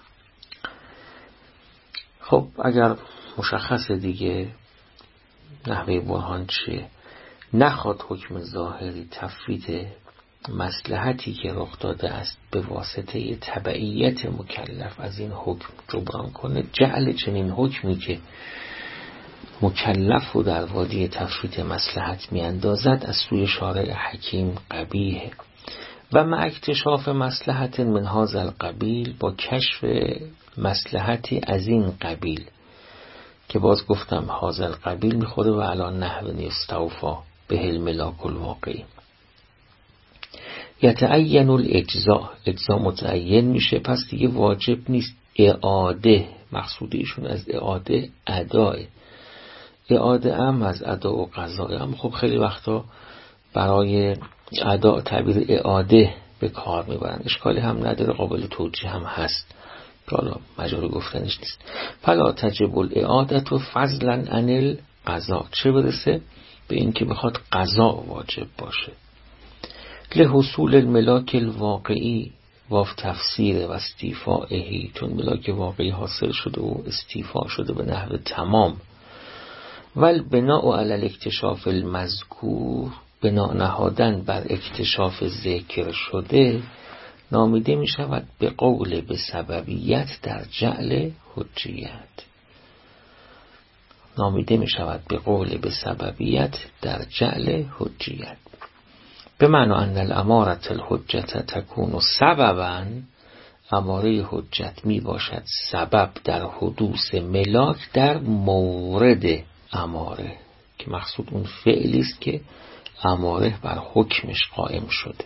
خب اگر مشخص دیگه نحوه برهان چیه؟ نخواد حکم ظاهری تفویت مصلحتی که رخ داده است به واسطه تبعیت مکلف از این حکم جبران کنه، جعل چنین حکمی که مکلف رو در وادی تفویت مصلحت می اندازد از سوی شارع حکیم قبیحه. و مع اکتشاف مصلحت من هذا القبیل، با کشف مصلحتی از این قبیل که باز گفتم هذا القبیل میخوره و علی نحو یستوفا به الملاک الواقعی. یتعین الاجزاء، اجزا متعین میشه، پس دیگه واجب نیست اعاده. مقصود ایشون از اعاده اداه، اعاده هم از ادا و قضا هم. خب خیلی وقتا برای ادا تعبیر اعاده به کار میبرن، اشکالی هم نداره، قابل توجیه هم هست، حالا مجال گفتنش نیست. فلا تجب الاعاده فضلا عن القضا، چه برسه به این که بخواد قضا واجب باشه. لحصول الملاک الواقعی، واف تفسیر و استیفائهی، چون ملاک واقعی حاصل شده و استیفا شده به نحو تمام. والبناء علی الاکتشاف المذکور، بنا نهادن بر اکتشاف ذکر شده، نامیده می شود به قول به سببیت در جعل حجیت. نامیده می شود به قول به سببیت در جعل حجیت. به معنی ان الامارة الحجت تکون سببا، اماره حجت می باشد سبب در حدوث ملاک در مورد اماره، که مقصود اون فعلی است که اماره بر حکمش قائم شده.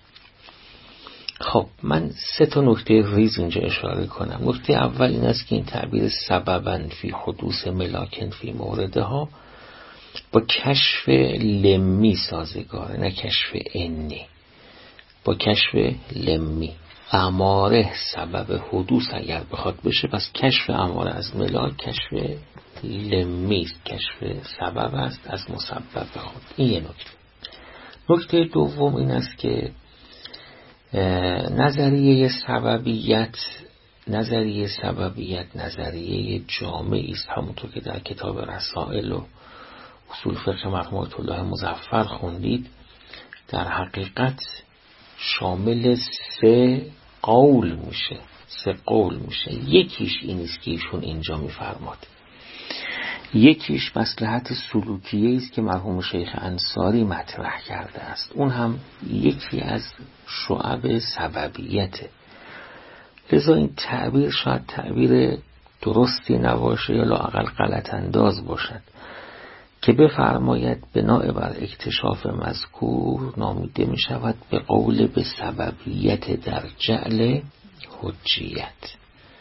خب من 3 نکته ریز اینجا اشاره کنم. نکته اول این است که این تعبیر سبباً فی حدوث ملاکن فی موردها با کشف لمی سازگاره، نه کشف انی. با کشف لمی اماره سبب حدوث اگر بخواد بشه، پس کشف اماره از ملاک کشف لمی است، کشف سبب است از مسبب خود. این یه نکته. نکته دوم این است که نظریه سببیت نظریه سببیت نظریه جامعی است، همونطور که در کتاب رسائل و اصول فقه مرحوم آیت الله مظفر خوندید. در حقیقت شامل 3 قول میشه. یکیش این است که ایشون اینجا میفرماد، یکیش مصلحت سلوکیه است که مرحوم شیخ انصاری مطرح کرده است، اون هم یکی از شعب سببیته. لذا این تعبیر شاید تعبیر درستی نباشه یا لااقل غلط انداز باشد که بفرماید بناء بر اکتشاف مذکور نامیده می شود به قول به سببیت در جعل حجیت.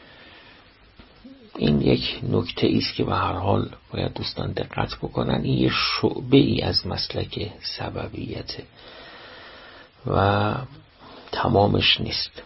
این یک نکته است که به هر حال باید دوستان دقت بکنن. این یک شعبه ای از مسلک سببیت و تمامش نیست.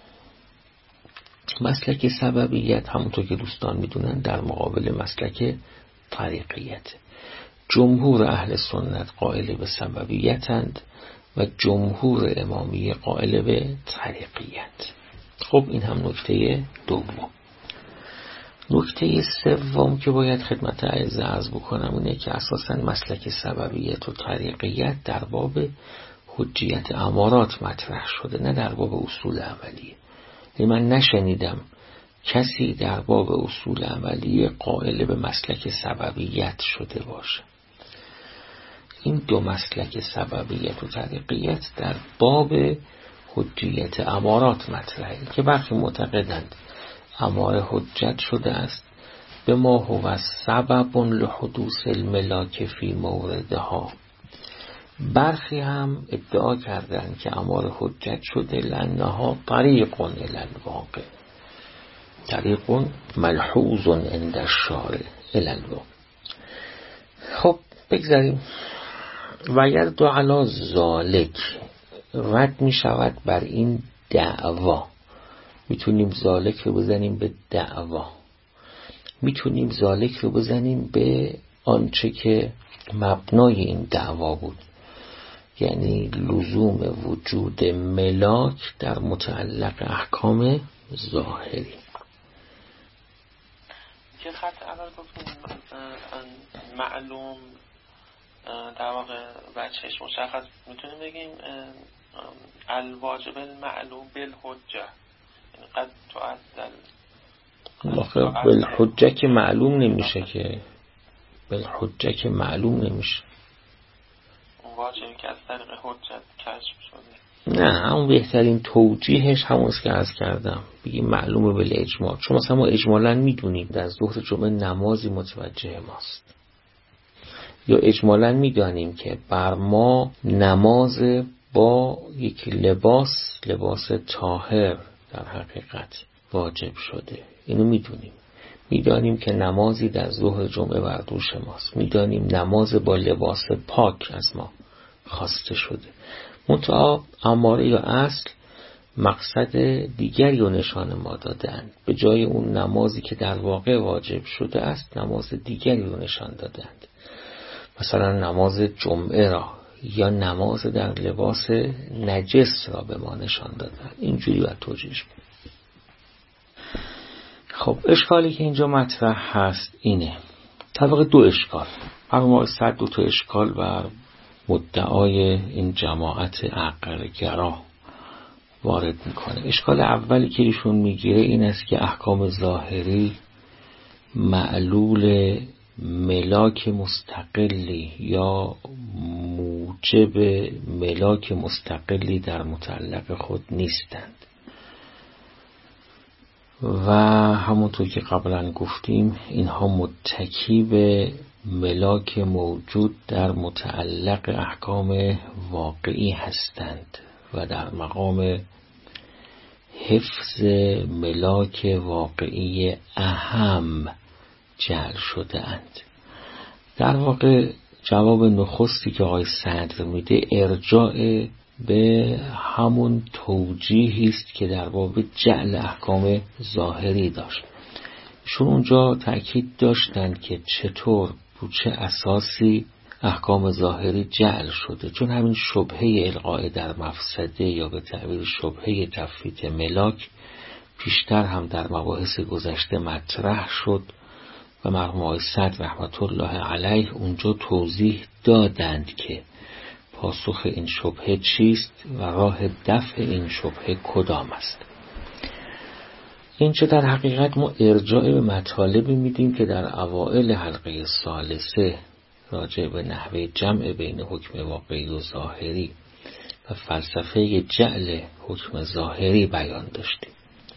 مسلک سببیت همونطور که دوستان میدونن در مقابل مسلک طریقیت. جمهور اهل سنت قائل به سببیتند و جمهور امامیه قائل به طریقیت. خب این هم نکته دوم. نکته سوم که باید خدمت عرض عرض بکنم اینه که اساساً مسلک سببیت و طریقیت در باب حجیت امارات مطرح شده، نه در باب اصول عملیه. من نشنیدم کسی در باب اصول عملیه قائل به مسلک سببیت شده باشه. این 2 مسلک سببیت و طریقیت در باب حجیت امارات مطرحه که برخی معتقدند اماره حجت شده است به ما هو سبب لحدوث الملاک فی موردها. برخی هم ادعا کردند که اماره حجت شده لانها طریق الی الواقع، طریق ملحوظ عند الشارع الی الواقع. خب بگذاریم. و یرد علی ذالک، رد می شود بر این دعوا. میتونیم ذالک رو بزنیم به دعوا، میتونیم ذالک رو بزنیم به آنچه که مبنای این دعوا بود، یعنی لزوم وجود ملاک در متعلق احکام ظاهری. که خط اول گفتیم معلوم در واقع بچهش مشخص، میتونیم بگیم الواجب المعلوم بالحجه، یعنی قد تعدل. بالحجه که معلوم نمیشه، که بالحجه که معلوم نمیشه، اون واجبی که از طریق حجت کشف شده. نه، اون بهترین توجیهش همونست که عرض کردم، بگیم معلومه بالاجماع. چون مثلا ما اجمالاً میدونیم در ظهر جمعه نمازی متوجه ماست، یا اجمالاً میدانیم که بر ما نماز با یک لباس طاهر در حقیقت واجب شده. اینو میدانیم که نمازی در ظهر جمعه بر دوش ماست، میدانیم نماز با لباس پاک از ما خواسته شده. منتها اماره یا اصل مقصد دیگری رو نشان ما دادند. به جای اون نمازی که در واقع واجب شده است، نماز دیگری رو نشان دادند. مثلا نماز جمعه را یا نماز در لباس نجس را به ما نشان دادند. اینجوری باید توجیهش بود. خب اشکالی که اینجا مطرح هست اینه، در واقع 2 اشکال. ما 102 تا اشکال بر مدعای این جماعت عقلگرا وارد میکنه. اشکال اولی که ایشون میگیره این است که احکام ظاهری معلول ملاک مستقلی یا موجب ملاک مستقلی در متعلق خود نیستند و همونطور که قبلا گفتیم اینها متکی به ملاک موجود در متعلق احکام واقعی هستند و در مقام حفظ ملاک واقعی اهم جعل شده اند. در واقع جواب نخستی که آقای صدر میده ارجاع به همون توجیهی است که در باب جعل احکام ظاهری داشت. شون اونجا تأکید داشتند که چطور رو چه اساسی احکام ظاهری جعل شده، چون همین شبهه القاء در مفسده یا به تعبیر شبهه تفویت ملاک پیشتر هم در مباحث گذشته مطرح شد و مرحوم آقای صدر رحمت الله علیه اونجا توضیح دادند که پاسخ این شبهه چیست و راه دفع این شبهه کدام است. اینجا در حقیقت ما ارجاع به مطالبی میدیم که در اوائل حلقه ثالثه راجع به نحوه جمع بین حکم واقعی و ظاهری و فلسفه جعل حکم ظاهری بیان داشتیم.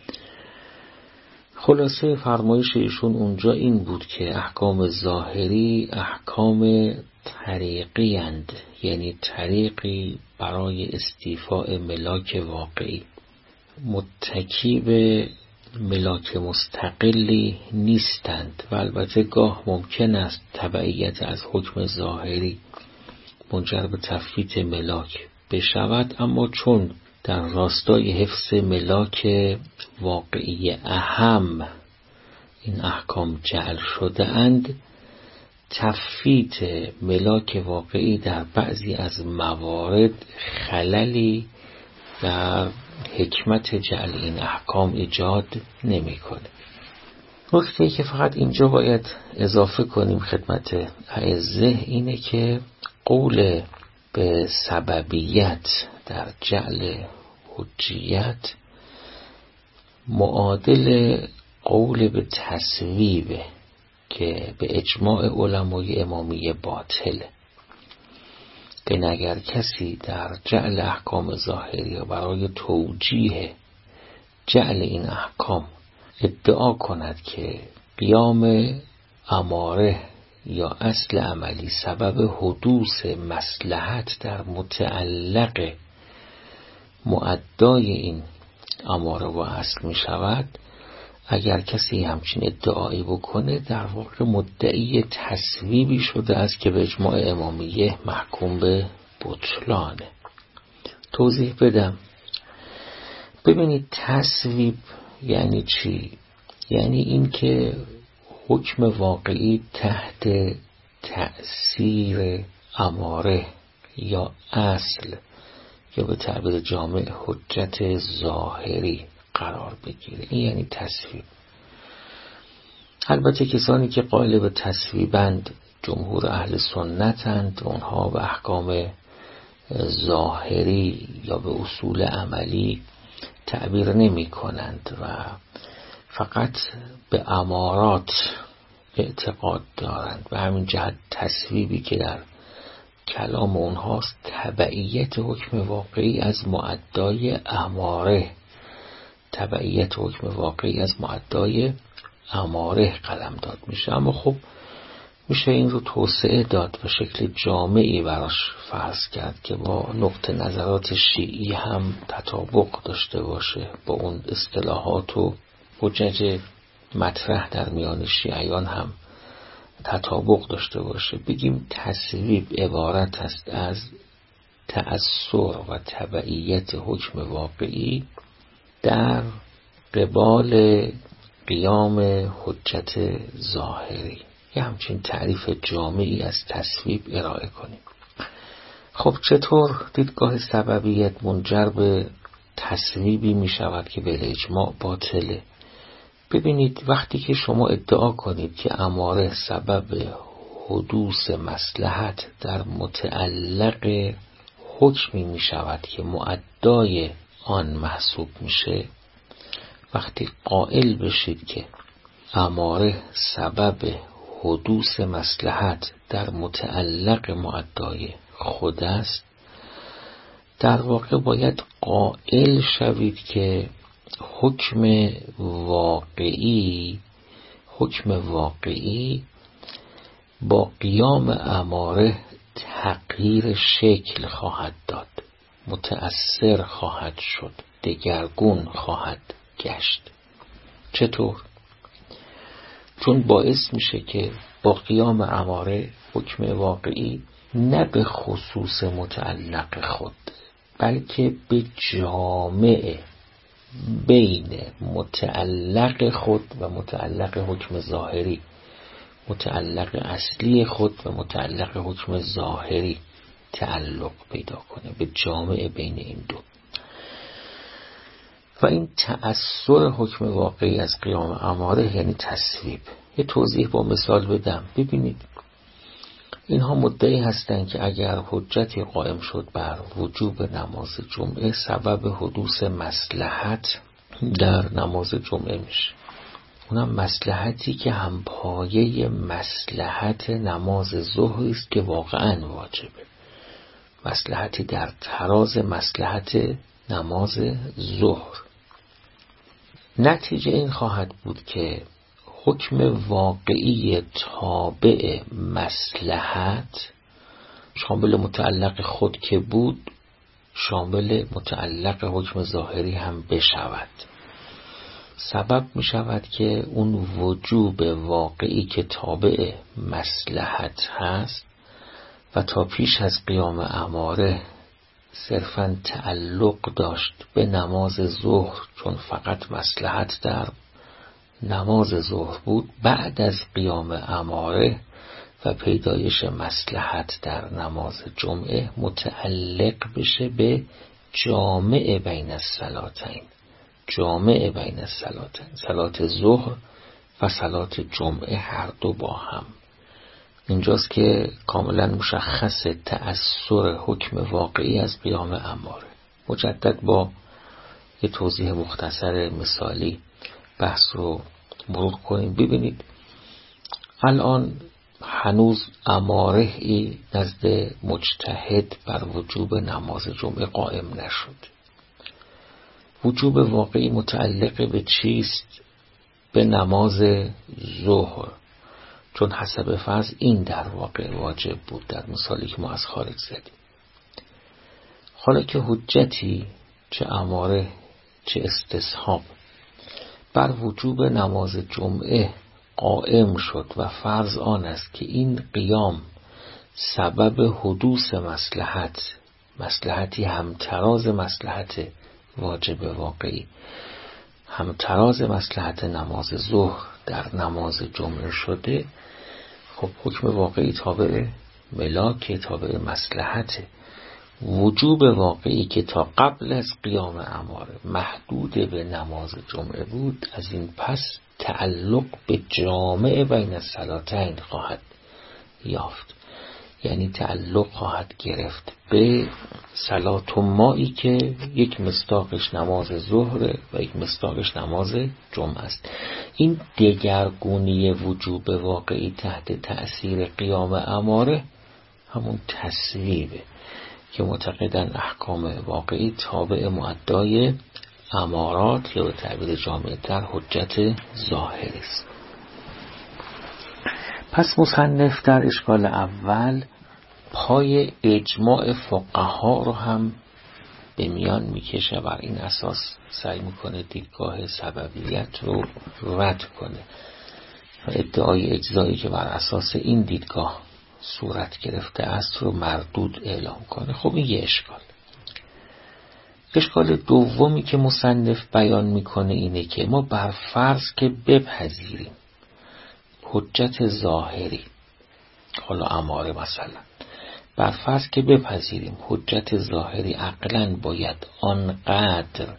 خلاصه فرمایش ایشون اونجا این بود که احکام ظاهری احکام طریقی اند، یعنی طریقی برای استیفاء ملاک واقعی، متکی به ملاک مستقلی نیستند و البته گاه ممکن است تبعیت از حکم ظاهری منجر به تفویت ملاک بشود، اما چون در راستای حفظ ملاک واقعی اهم این احکام جعل شده اند، تفویت ملاک واقعی در بعضی از موارد خللی در حکمت جعل این احکام ایجاد نمی کنه. نکته‌ای که فقط اینجا باید اضافه کنیم خدمت اعزه اینه که قول به سببیت در جعل حجیت معادل قول به تصویب که به اجماع علمای امامیه باطله. که اگر کسی در جعل احکام ظاهری برای توجیه جعل این احکام ادعا کند که قیام اماره یا اصل عملی سبب حدوث مصلحت در متعلق مؤدای این اماره و اصل می شود، اگر کسی همچین ادعایی بکنه در واقع مدعی تصویبی شده است که به اجماع امامیه محکوم به بطلانه. توضیح بدم. ببینید تصویب یعنی چی؟ یعنی این که حکم واقعی تحت تأثیر اماره یا اصل یا به تعبیر جامع حجت ظاهری قرار بگیره. این یعنی تصویب. البته کسانی که قائل به تصویبند جمهور اهل سنتند، اونها به احکام ظاهری یا به اصول عملی تعبیر نمی کنند و فقط به امارات اعتقاد دارند. به همین جهت تصویبی که در کلام اونهاست تبعیت حکم واقعی از مؤدای اماره، تبعیت حکم واقعی از مؤدای اماره قلمداد میشه. اما خب میشه این رو توسعه داد و شکل جامعی براش فرض کرد که با نقطه نظرات شیعی هم تطابق داشته باشه، با اون اصطلاحات و حجج مطرح در میان شیعیان هم تطابق داشته باشه. بگیم تصویب عبارت است از تأثر و تبعیت حکم واقعی در قبال قیام حجت ظاهری. یه همچین تعریف جامعی از تصویب ارائه کنیم. خب چطور دیدگاه سببیت منجر به تصویبی می شود که به اجماع باطله؟ ببینید وقتی که شما ادعا کنید که اماره سبب حدوث مصلحت در متعلق حکمی می شود که مؤدای آن محسوب میشه، وقتی قائل بشید که اماره سبب حدوث مصلحت در متعلق مؤدای خود است، در واقع باید قائل شوید که حکم واقعی با قیام اماره تغییر شکل خواهد داد، متأثر خواهد شد، دگرگون خواهد گشت. چطور؟ چون باعث میشه که با قیام اماره حکم واقعی نه به خصوص متعلق خود بلکه به جامع بین متعلق خود و متعلق حکم ظاهری، متعلق اصلی خود و متعلق حکم ظاهری تعلق پیدا کنه، به جامع بین این دو. و این تأثیر حکم واقعی از قیام اماره یعنی تصویب. یه توضیح با مثال بدم. ببینید اینها مدعی هستند که اگر حجتی قائم شد بر وجوب نماز جمعه سبب حدوث مصلحت در نماز جمعه میشه، اونم مصلحتی که همپایه مصلحت نماز ظهر است که واقعا واجبه، مصلحتی در تراز مصلحت نماز ظهر. نتیجه این خواهد بود که حکم واقعی تابع مصلحت شامل متعلق خود که بود شامل متعلق حکم ظاهری هم بشود. سبب می شود که اون وجوب واقعی که تابع مصلحت هست و تا پیش از قیام اماره صرفاً تعلق داشت به نماز ظهر چون فقط مصلحت در نماز ظهر بود، بعد از قیام اماره و پیدایش مصلحت در نماز جمعه متعلق بشه به جامع بین الصلاتین، جامع بین الصلاتین، صلات ظهر و صلات جمعه هر دو با هم. اینجاست که کاملا مشخص تأثیر حکم واقعی از قیام اماره. مجدد با یه توضیح مختصر مثالی بحث رو مرور کنیم. ببینید الان هنوز اماره ای نزد مجتهد بر وجوب نماز جمعه قائم نشد. وجوب واقعی متعلق به چیست؟ به نماز ظهر، چون حسب فرض این در واقع واجب بود در مثالی که ما از خارج زدیم. حالا که حجتی چه اماره چه استصحاب بر وجوب نماز جمعه قائم شد و فرض آن است که این قیام سبب حدوث مصلحتی همتراز مصلحت واجب واقعی، همتراز مصلحت نماز ظهر در نماز جمعه شده، خب حکم واقعی تابع ملاک، تابع مصلحت. وجوب واقعی که تا قبل از قیام اماره محدود به نماز جمعه بود، از این پس تعلق به جامع بین الصلاتین خواهد یافت، یعنی تعلق خواهد گرفت به صلات مایی که یک مصداقش نماز ظهر و یک مصداقش نماز جمعه است. این دگرگونی وجوب واقعی تحت تأثیر قیام اماره همون تصویبه که معتقدن احکام واقعی تابع مؤدای امارات یا به تعبیر جامع‌تر حجت ظاهری است. پس مصنف در اشکال اول پای اجماع فقها رو هم به میان میکشه، بر این اساس سعی میکنه دیدگاه سببیت رو رد کنه و ادعای اجزایی که بر اساس این دیدگاه صورت گرفته است رو مردود اعلام کنه. خب این یه اشکال دومی که مصنف بیان میکنه اینه که ما بر فرض که بپذیریم حجت ظاهری، حالا اماره مثلا، بر فرض که بپذیریم حجت ظاهری عقلاً باید آنقدر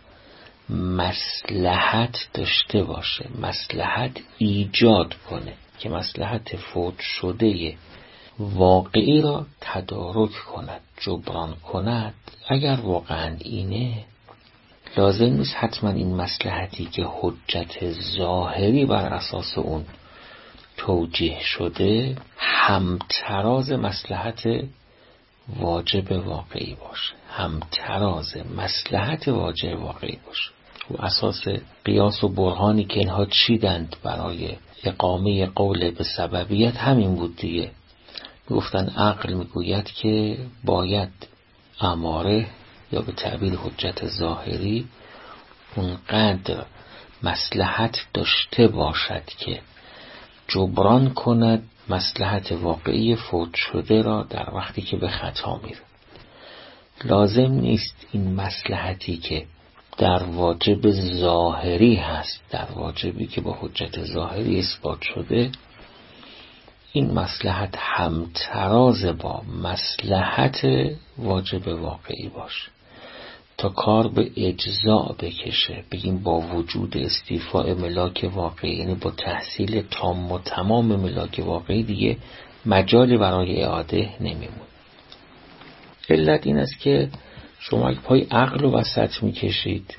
مصلحت داشته باشه، مصلحت ایجاد کنه که مصلحت فوت شده واقعی را تدارک کند، جبران کند. اگر واقعاً اینه، لازم نیست حتما این مصلحتی که حجت ظاهری بر اساس اون توجیه شده همتراز مصلحت واجب واقعی باشه، همتراز مصلحت واجب واقعی باشه. و اساس قیاس و برهانی که اینها چیدند برای اقامه قول به سببیت همین بود دیگه. گفتن عقل میگوید که باید اماره یا به تعبیر حجت ظاهری اونقدر مصلحت داشته باشد که جبران کند مصلحت واقعی فوت شده را در وقتی که به خطا میره. لازم نیست این مصلحتی که در واجب ظاهری هست، در واجبی که با حجت ظاهری اثبات شده، این مصلحت همتراز با مصلحت واجب واقعی باشه. تا کار به اجزاء بکشه، بگیم با وجود استیفاء ملاک واقعی، یعنی با تحصیل تام و تمام ملاک واقعی دیگه مجالی برای اعاده نمیمونه. علت این است که شما پای عقل رو وسط میکشید.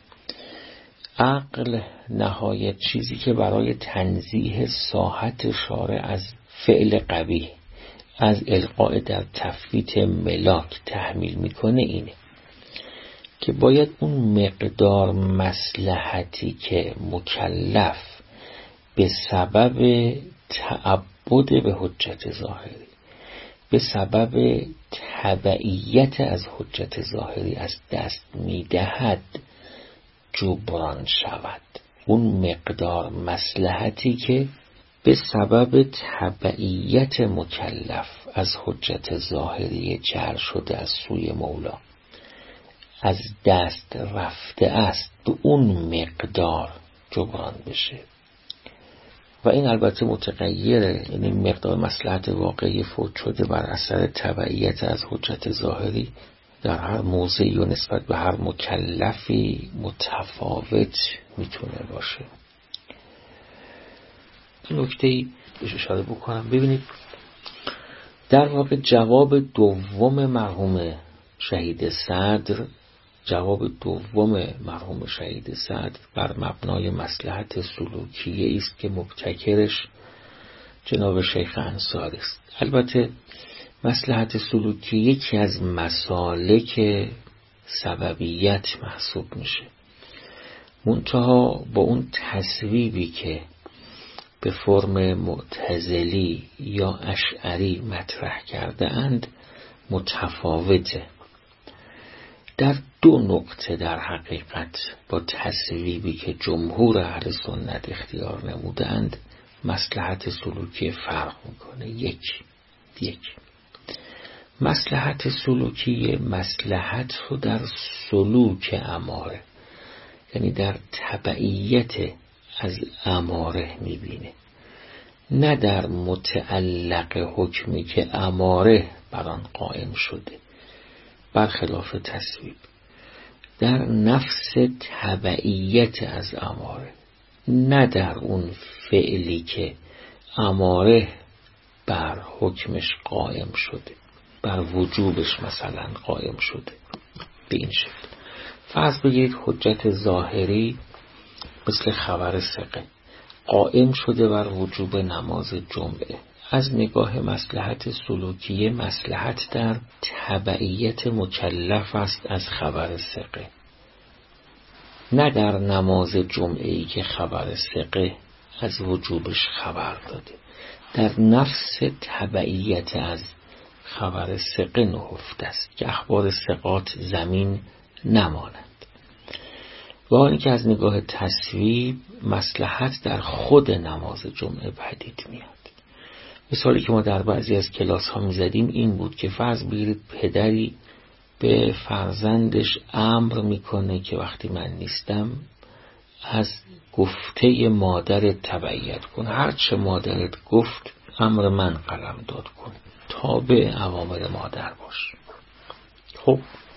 عقل نهایت چیزی که برای تنزیه ساحت شارع از فعل قبیح، از القاء در تفویت ملاک تحمیل میکنه اینه که باید اون مقدار مصلحتی که مکلف به سبب تعبد به حجت ظاهری، به سبب تبعیت از حجت ظاهری از دست میدهد جبران شود. اون مقدار مصلحتی که به سبب تبعیت مکلف از حجت ظاهری جر شده از سوی مولا از دست رفته است، به اون مقدار جبران بشه. و این البته متغیره، یعنی مقدار مصلحت واقعی فوت شده بر اثر تبعیت از حجت ظاهری در هر موضعی و نسبت به هر مکلفی متفاوت میتونه باشه. نکته‌ای بهش اشاره بکنم. ببینید در واقع جواب دوم مرحوم شهید صدر، جواب دوم مرحوم شهید صدر بر مبنای مصلحت سلوکیه است که مبتکرش جناب شیخ انصاری است. البته مصلحت سلوکی یکی از مسالک سببیت محسوب میشه، منتها با اون تصویبی که به فرم معتزلی یا اشعری مطرح کرده اند متفاوته. در دو نقطه در حقیقت با تصویبی که جمهور اهل سنت اختیار نموده اند مصلحت سلوکی فرق میکنه. یک مصلحت سلوکی مصلحت رو در سلوک اماره، یعنی در تبعیت از اماره میبینه، نه در متعلق حکمی که اماره بر آن قائم شده، برخلاف تصویب در نفس تبعیت از اماره، نه در اون فعلی که اماره بر حکمش قائم شده، بر وجوبش مثلا قائم شده. به این شکل فرض بگیرید حجت ظاهری مثل خبر ثقه قائم شده بر وجوب نماز جمعه. از نگاه مصلحت سلوکیه مصلحت در تبعیت مکلف است از خبر ثقه، نه در نماز جمعه‌ای که خبر ثقه از وجوبش خبر داده. در نفس تبعیت از خبر ثقه نهفته است که اخبار ثقات زمین نمانند. و آنی که از نگاه تصویب مصلحت در خود نماز جمعه پدید میاد. مثالی که ما در بعضی از کلاس ها می زدیم این بود که فرض بگیرید پدری به فرزندش امر میکنه که وقتی من نیستم از گفته مادرت تبعیت کن، هرچه مادرت گفت امر من قلم داد کن، تابع اوامر مادر باش. خب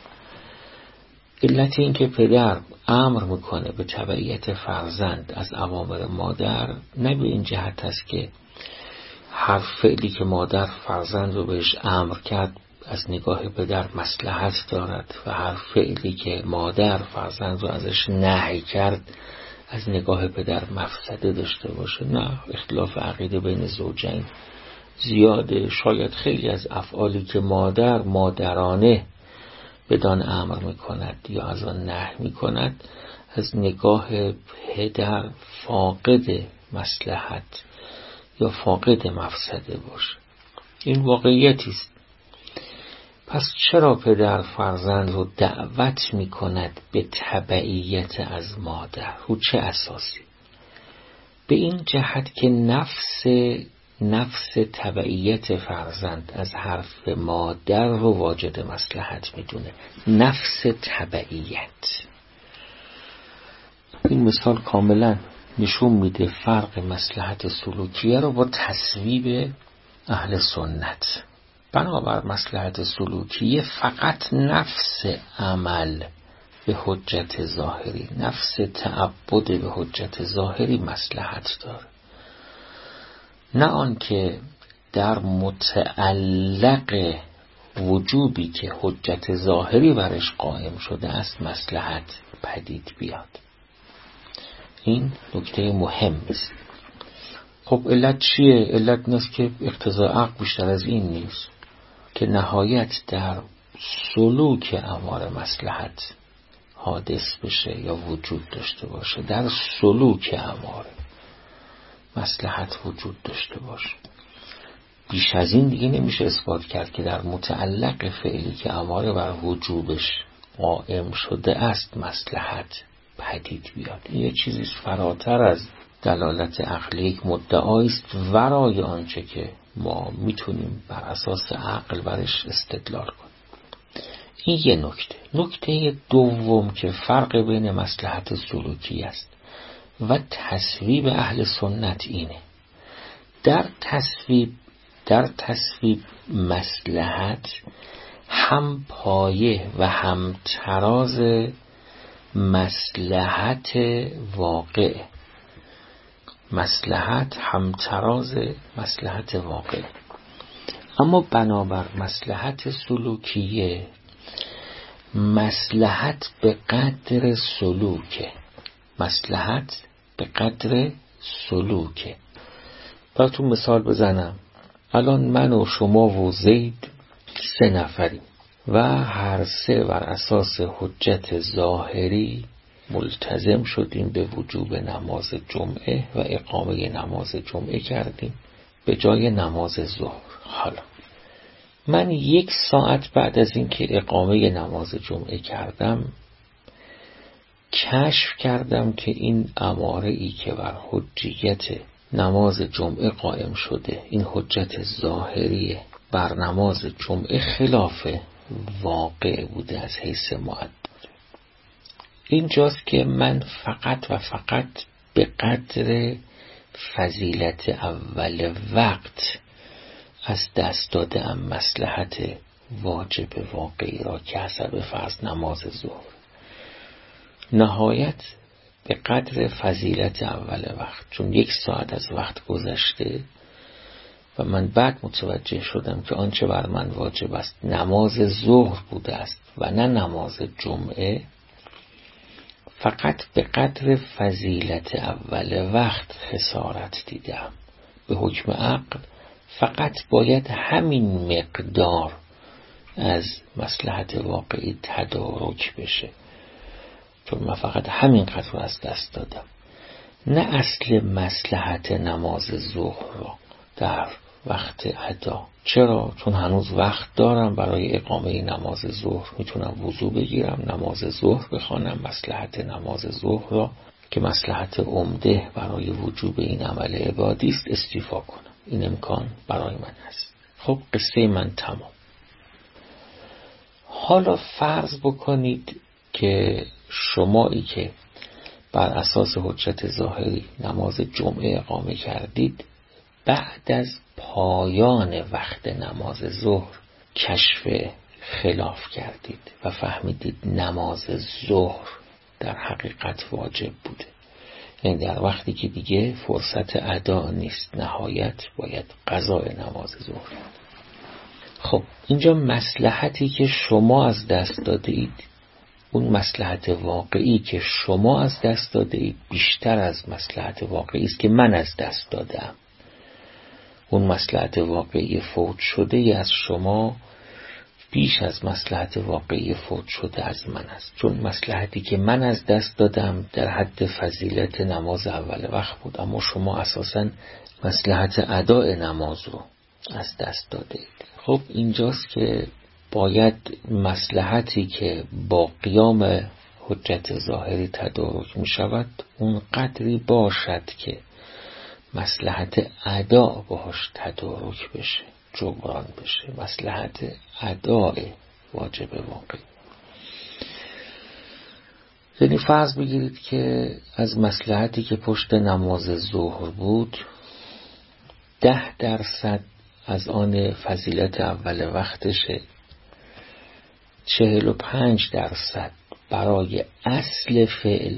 علت این که پدر امر میکنه به تبعیت فرزند از اوامر مادر نه به این جهت است که هر فعلی که مادر فرزند رو بهش امر کرد از نگاه پدر مصلحت دارد و هر فعلی که مادر فرزند رو ازش نهی کرد از نگاه پدر مفسده داشته باشه. نه، اختلاف عقیده بین زوجین زیاده. شاید خیلی از افعالی که مادرانه بدان امر میکند یا از آن نهی میکند از نگاه پدر فاقد مصلحت یا فاقد مفسده باشه. این واقعیتی است. پس چرا پدر فرزند رو دعوت میکند به تبعیت از مادر؟ رو چه اساسی؟ به این جهت که نفس تبعیت فرزند از حرف مادر رو واجد مصلحت میدونه. نفس تبعیت. این مثال کاملا نشون میده فرق مصلحت سلوکیه رو با تصویب اهل سنت. بنابر مصلحت سلوکیه فقط نفس عمل به حجت ظاهری، نفس تعبد به حجت ظاهری مصلحت داره، نه آن که در متعلق وجوبی که حجت ظاهری برش قائم شده است مصلحت پدید بیاد. این نکته مهم است. خب علت چیه؟ علت این است که اقتضای عقل بیشتر از این نیست که نهایت در سلوک امر مصلحت حادث بشه یا وجود داشته باشه، در سلوک امر مصلحت وجود داشته باشه. بیش از این دیگه نمیشه اثبات کرد که در متعلق فعلی که امر بر وجوبش قائم شده است مصلحت پدید بیاد. این یه چیزی فراتر از دلالت عقلی، یک مدعایی است ورای آنچه که ما میتونیم بر اساس عقل برش استدلال کنیم. این یه نکته. نکته دوم که فرق بین مصلحت سلوکی است و تصویب اهل سنت اینه: در تصویب مصلحت هم پایه و هم تراز مصلحت واقع، مصلحت هم تراز مصلحت واقع. اما بنابر مصلحت سلوکیه، مصلحت به قدر سلوکه، مصلحت به قدر سلوکه. براتون مثال بزنم. الان من و شما و زید 3 نفریم و هر 3 بر اساس حجت ظاهری ملتزم شدیم به وجوب نماز جمعه و اقامه نماز جمعه کردیم به جای نماز ظهر. حالا من 1 ساعت بعد از اینکه اقامه نماز جمعه کردم کشف کردم که این اماره ای که بر حجیت نماز جمعه قائم شده، این حجت ظاهری بر نماز جمعه خلاف واقع بوده از حیث مؤدب. اینجاست که من فقط و فقط به قدر فضیلت اول وقت از دست دادم مصلحت واجب واقعی را که حسب فرض نماز ظهر. نهایت به قدر فضیلت اول وقت، چون 1 ساعت از وقت گذشته و من بعد متوجه شدم که آنچه بر من واجب است نماز ظهر بوده است و نه نماز جمعه، فقط به قدر فضیلت اول وقت خسارت دیدم. به حکم عقل فقط باید همین مقدار از مصلحت واقعی تدارک بشه، چون من فقط همین قدر رو از دست دادم، نه اصل مصلحت نماز ظهر را در وقت ادا. چرا؟ چون هنوز وقت دارم برای اقامه نماز ظهر، میتونم وضو بگیرم، نماز ظهر بخوانم، مصلحت نماز ظهر را که مصلحت عمده برای وجوب این عمل عبادی است استیفا کنم. این امکان برای من هست. خب قصه من تمام. حالا فرض بکنید که شمایی که بر اساس حجت ظاهری نماز جمعه اقامه کردید، بعد از پایان وقت نماز ظهر کشف خلاف کردید و فهمیدید نماز ظهر در حقیقت واجب بوده، یعنی در وقتی که دیگه فرصت ادا نیست، نهایت باید قضای نماز ظهر. خب اینجا مصلحتی که شما از دست داده اید، اون مصلحت واقعی که شما از دست داده اید بیشتر از مصلحت واقعی است که من از دست دادم. اون مصلحت واقعی فوت شده از شما بیش از مصلحت واقعی فوت شده از من است، چون مصلحتی که من از دست دادم در حد فضیلت نماز اول وقت بود، اما شما اساساً مصلحت اداء نماز رو از دست داده اید. خب اینجاست که باید مصلحتی که با قیام حجت ظاهری تدارک می شود اون قدری باشد که مصلحت ادا باهاش تدارک بشه، جبران بشه، مصلحت اداء واجب واقعی. یعنی فرض بگیرید که از مصلحتی که پشت نماز ظهر بود 10% از آن فضیلت اول وقتشه، 45% برای اصل فعل،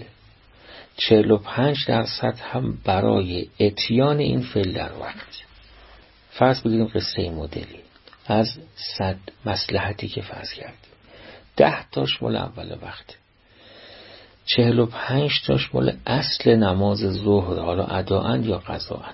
45% هم برای اتیان این فعل در وقت. فرض بگیریم قصه مدلی از 100 مصلحتی که فرض کردیم، 10 تاش مال اول وقت، 45 تاش مال اصل نماز ظهر، حالا اداءً یا قضاءً.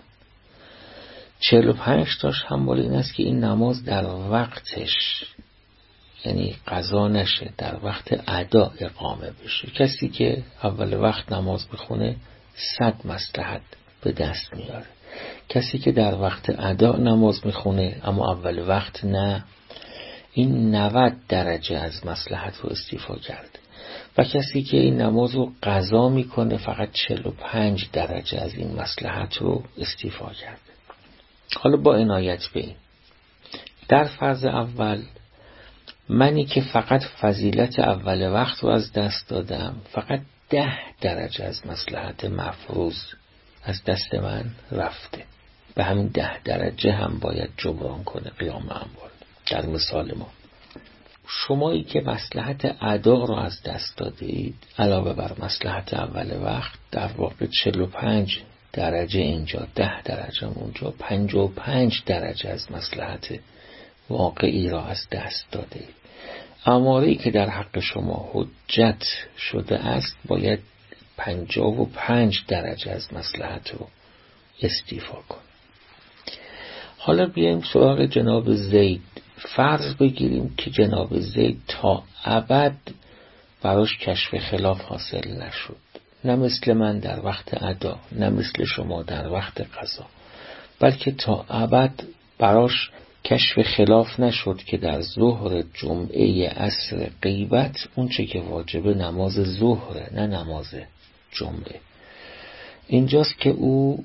45 تاش هم مال این است که این نماز در وقتش، یعنی قضا نشه، در وقت ادا اقامه بشه. کسی که اول وقت نماز بخونه 100 مصلحت به دست میاره. کسی که در وقت ادا نماز میخونه اما اول وقت نه، این 90 درجه از مصلحت رو استیفا کرده. و کسی که این نماز رو قضا میکنه فقط 45 درجه از این مصلحت رو استیفا کرده. حالا با عنایت به این، در فرض اول منی که فقط فضیلت اول وقت رو از دست دادم، فقط 10 درجه از مصلحت مفروض از دست من رفته. به همین 10 درجه هم باید جبران کنه قیام اموال. در مثال ما، شمایی که مصلحت ادا رو از دست دادید علاوه بر مصلحت اول وقت، در واقع 45 درجه اینجا، 10 درجه اونجا، 55 درجه از مصلحت واقعی را از دست داده. اماره‌ای که در حق شما حجت شده است باید 55 درجه از مصلحت رو استیفا کن. حالا بیایم سراغ جناب زید. فرض بگیریم که جناب زید تا ابد براش کشف خلاف حاصل نشد، نه مثل من در وقت ادا، نه مثل شما در وقت قضا، بلکه تا ابد براش کشف خلاف نشد که در ظهر جمعه عصر غیبت اون چه که واجبه نماز ظهره، نه نماز جمعه. اینجاست که او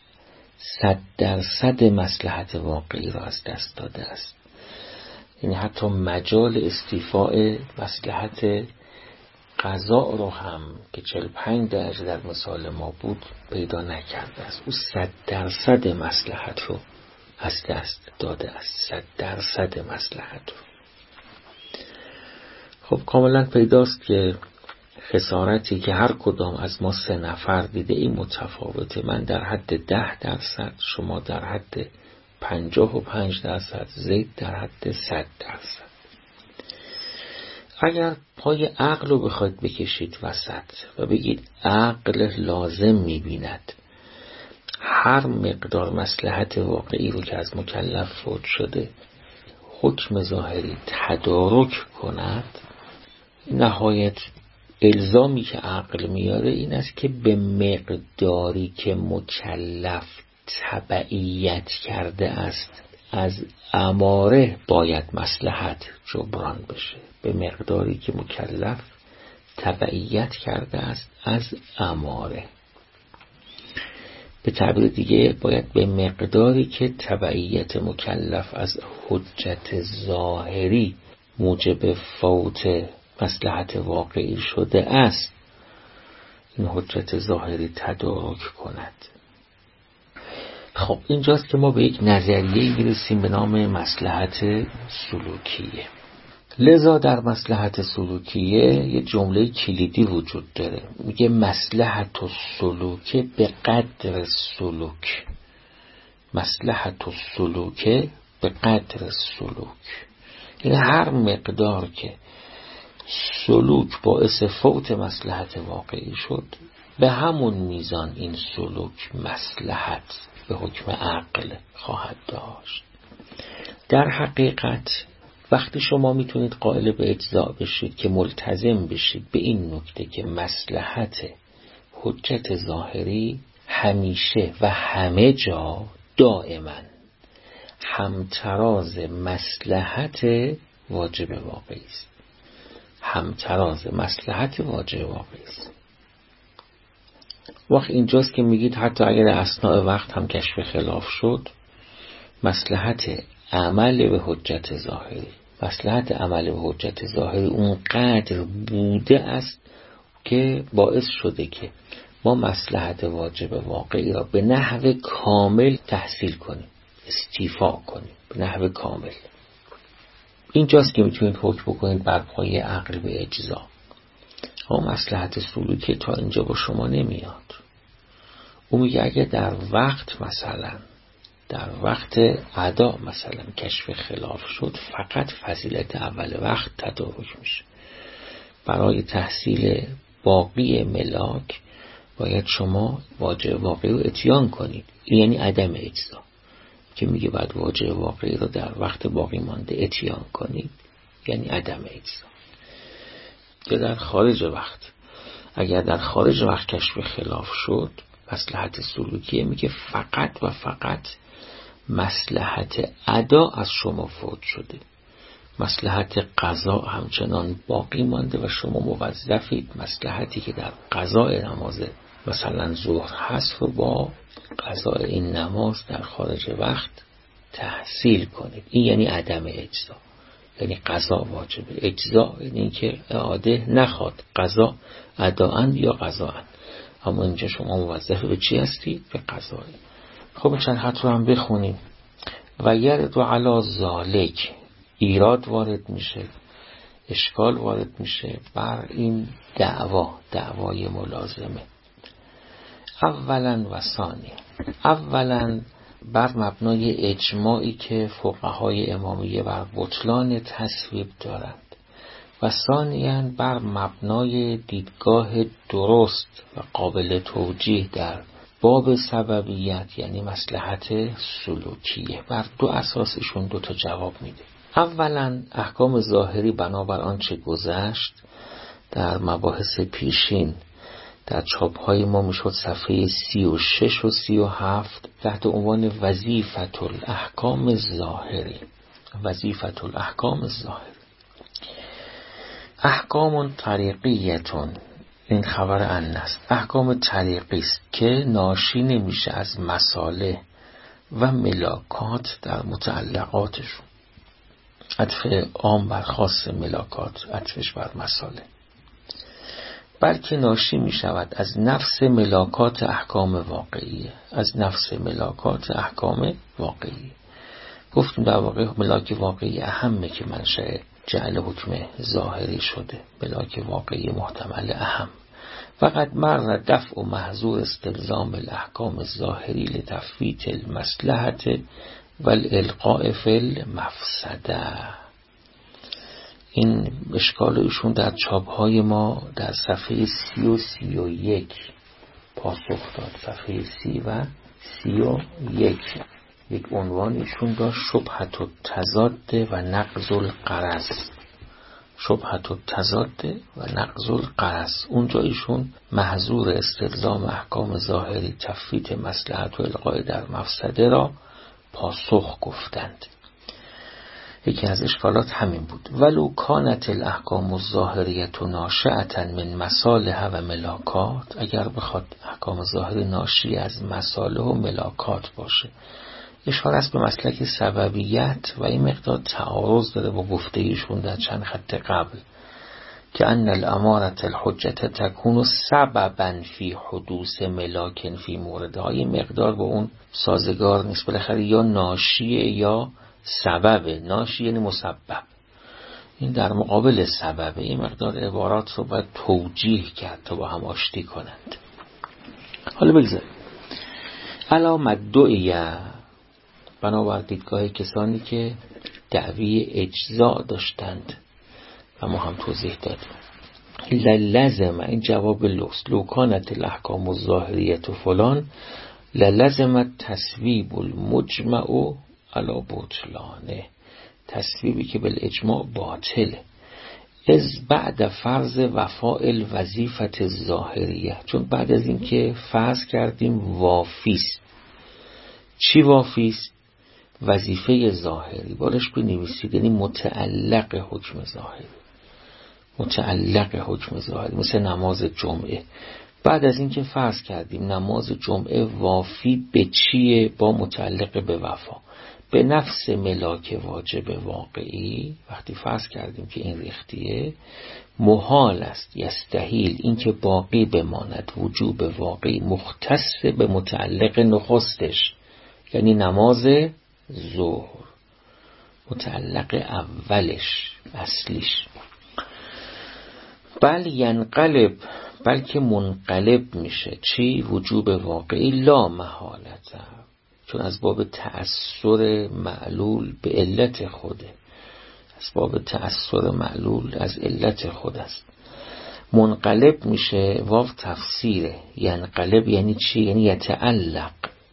100% مصلحت واقعی را از دست داده است. یعنی حتی مجال استیفاء مصلحت قضا رو هم که 45 درجه در مثال ما بود پیدا نکرده است. او 100% مصلحت رو از دست داده است، 100% مصلحت رو. خب کاملا پیداست که خسارتی که هر کدام از ما 3 نفر دیده این متفاوته. من در حد 10%، شما در حد 55%، زید در حد 100%. اگر پای عقل رو بخواید بکشید وسط و بگید عقل لازم می‌بیند هر مقدار مصلحت واقعی رو که از مکلف فوت شده حکم ظاهری تدارک کند، نهایت الزامی که عقل میاره این است که به مقداری که مکلف تبعیت کرده است از اماره باید مصلحت جبران بشه. به مقداری که مکلف تبعیت کرده است از اماره، به تعبیر دیگه باید به مقداری که تبعیت مکلف از حجت ظاهری موجب فوت مصلحت واقعی شده است این حجت ظاهری تدارک کند. خب اینجاست که ما به یک نظریه میرسیم به نام مصلحت سلوکیه. لذا در مصلحت سلوکیه یه جمله کلیدی وجود داره، میگه مصلحت سلوک به قدر سلوک. مصلحت سلوک به قدر سلوک، این هر مقدار که سلوک باعث فوت مصلحت واقعی شد به همون میزان این سلوک مصلحت به حکم عقل خواهد داشت. در حقیقت وقتی شما میتونید قائل به اجزاء بشید که ملتزم بشید به این نکته که مصلحت حجت ظاهری همیشه و همه جا دائما همتراز مصلحت واجب واقعی است. همتراز مصلحت واجب واقعی است. وقت اینجاست که میگید حتی اگر اثناء وقت هم کشف خلاف شد، مصلحت عمل به حجت ظاهری، مصلحت عمل به حجت ظاهری اونقدر بوده است که باعث شده که ما مصلحت واجب واقعی را به نحو کامل تحصیل کنیم، استیفا کنیم به نحو کامل. اینجاست که میتونید حکم بکنید بر پای عقل به اجزا. مصلحت سلوکی تا اینجا با شما نمیاد. او میگه اگه در وقت مثلا در وقت ادا مثلا کشف خلاف شد، فقط فضیلت اول وقت تدارک میشه. برای تحصیل باقی ملاک باید شما واجب واقعی رو اتیان کنید. این یعنی عدم اجزا که میگه باید واجب واقعی رو در وقت باقی مانده اتیان کنید، یعنی عدم اجزا. یا در خارج وقت، اگر در خارج وقت کشف خلاف شد، مصلحت سلوکیه میگه فقط و فقط مصلحت ادا از شما فوت شده، مصلحت قضا همچنان باقی مانده و شما موظفید مصلحتی که در قضای نماز مثلا ظهر هست و با قضای این نماز در خارج وقت تحصیل کنید. این یعنی عدم اجزا، یعنی قضا واجبه. اجزا یعنی که اعاده نخواد، قضا اداءن یا قضاءن. اما اینجا شما موظف به چی هستید؟ به قضایی. خب چند خط رو هم بخونیم. و یرد علی ذالک، ایراد وارد میشه، اشکال وارد میشه بر این دعوای ملازمه. اولا و ثانیا، اولا بر مبنای اجماعی که فقهای امامیه بر بطلان تصویب دارند و ثانیا بر مبنای دیدگاه درست و قابل توجیه در باب سببیت، یعنی مصلحت سلوکیه. بر دو اساسشون دو تا جواب میده. اولا احکام ظاهری بنابر آنچه گذشت در مباحث پیشین در چاپ‌های ما میشد صفحه 36 و 37 تحت عنوان وظیفة الاحکام الظاهری. وظیفة الاحکام الظاهری، احکام طریقیتون، این خبر ان است، احکام طریقی است که ناشی نمیشه از مصالح و ملاکات در متعلقاتشون. عطف عام بر خاص ملاکات، عطفش بر مصالح، بلکه ناشی می شود از نفس ملاکات احکام واقعیه. از نفس ملاکات احکام واقعیه. گفتیم در واقع ملاک واقعی اهمه که منشأ جعل حکم ظاهری شده. ملاک واقعی محتمل اهم. فقط مر دفع و محظور استلزام الاحکام الظاهری لتفویت المصلحت والالقاء فی المفسده. این اشکال ایشون در چاپ‌های ما در صفحه 30 و 31 پاسخ داد. صفحه 30 و 31 یک عنوان ایشون داشت: شبهة التضاد و نقض الغرض. شبهة التضاد و نقض الغرض. اونجا ایشون محظور استلزام احکام ظاهری تفویت مصلحت و القاء در مفسده را پاسخ گفتند. یکی از اشکالات همین بود. ولو کانت الاحکام الظاهریه ناشئة من مصالح و ملاکات، اگر بخواد احکام ظاهری ناشی از مصالح و ملاکات باشه. اشاره است به مسلک سببیت و این مقدار تعارض داره با گفته ایشون در چند خط قبل که ان الامارة الحجة تکون سببا فی حدوث ملاک فی موردهای. مقدار با اون سازگار نیست. بالاخره یا ناشیه یا سببه. ناشی یعنی مسبب، این در مقابل سببه. این مقدار عبارات رو باید توجیه کرد تا با هم آشتی کنند. حالا بگذاریم علامت دعیه، بنابر دیدگاه کسانی که دعوی اجزا داشتند و ما هم توضیح دادیم. للزم، این جواب لوست، لو کانت الاحکام الظاهریه فلان للزمت تصویب المجمع علی بطلانه. تصویبی که بالاجماع باطله. از بعد فرض وفاء الوظیفه الظاهریه، چون بعد از این که فرض کردیم وافیست. چی وافیست؟ وظیفه ظاهری. بالش بنویسید، یعنی متعلق حکم ظاهری. متعلق حکم ظاهری مثل نماز جمعه. بعد از این که فرض کردیم نماز جمعه وافی به چیه؟ با متعلق به وفا، به نفس ملاک واجب واقعی. وقتی فرض کردیم که این ریختیه، محال است یستحیل این که باقی بماند وجوب واقعی مختص به متعلق نخستش، یعنی نماز ظهر، متعلق اولش اصلیش. بل ینقلب، بلکه منقلب میشه. چی؟ وجوب واقعی لا محالته، چون از باب تأثیر معلول به علت خوده، از باب تأثیر معلول از علت خود است. منقلب میشه، واو تفسیره. ینقلب یعنی چی؟ یعنی یتعلق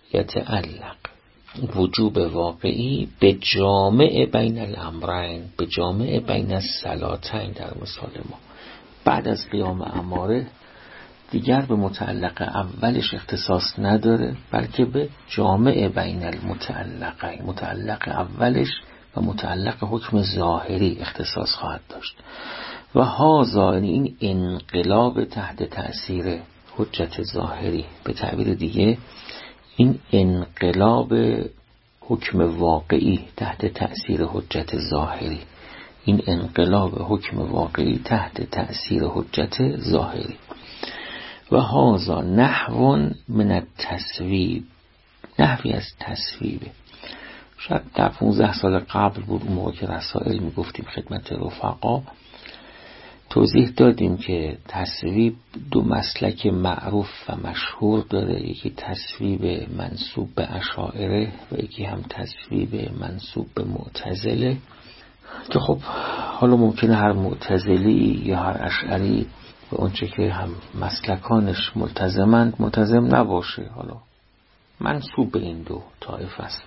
وجوب واقعی به جامع بین الامرین، به جامع بین الصلاتین. در مثال ما بعد از قیام اماره دیگر به متعلق اولش اختصاص نداره، بلکه به جامع بین المتعلقین، متعلق اولش و متعلق حکم ظاهری اختصاص خواهد داشت. و هذا یعنی این انقلاب تحت تأثیر حجت ظاهری، به تعبیر دیگه این انقلاب حکم واقعی تحت تأثیر حجت ظاهری، این انقلاب حکم واقعی تحت تأثیر حجت ظاهری. و هذا نحو من التصویب، نحوی از تصویبه. شاید در 15 سال قبل بود، اون موقع که رسائل میگفتیم خدمت رفقا، توضیح دادیم که تصویب دو مسلک معروف و مشهور داره. یکی تصویب منسوب به اشاعره و یکی هم تصویب منسوب به معتزله، که خب حالا ممکنه هر معتزلی یا هر اشعری و اونچه که هم مسلکانش ملتزم نباشه، حالا منسوب به این دو طایفه است.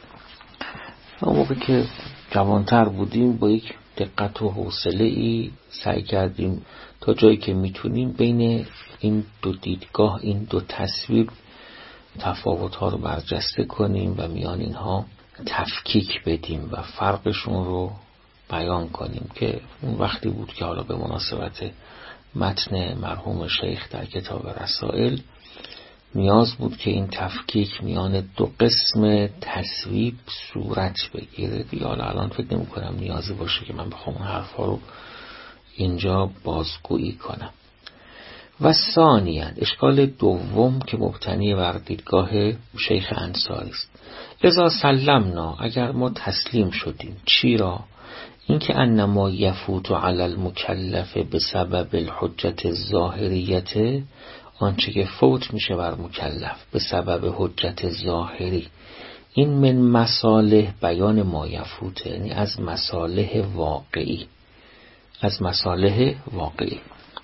اون موقع که جوانتر بودیم با یک دقت و حوصله ای سعی کردیم تا جایی که میتونیم بین این دو دیدگاه، این دو تصویب تفاوت‌ها رو برجسته کنیم و میان اینها تفکیک بدیم و فرقشون رو بیان کنیم. که اون وقتی بود که حالا به مناسبت متن مرحوم شیخ در کتاب رسائل نیاز بود که این تفکیک میان دو قسم تصویب صورت بگیره. دیگه حالا الان فکر نمی کنم نیازی باشه که من بخوام اون حرفا رو اینجا بازگویی کنم. و ثانیاً اشکال دوم که مبتنی بر دیدگاه شیخ انصاری است، اذا سلمنا، اگر ما تسلیم شدیم. چی را؟ اینکه انما یفوت علی المکلف به سبب الحجت الظاهریت، آنچه که فوت میشه بر مکلف به سبب حجت ظاهری، این من مصالح بیان ما یفوت، یعنی از مصالح واقعی، از مصالح واقعی.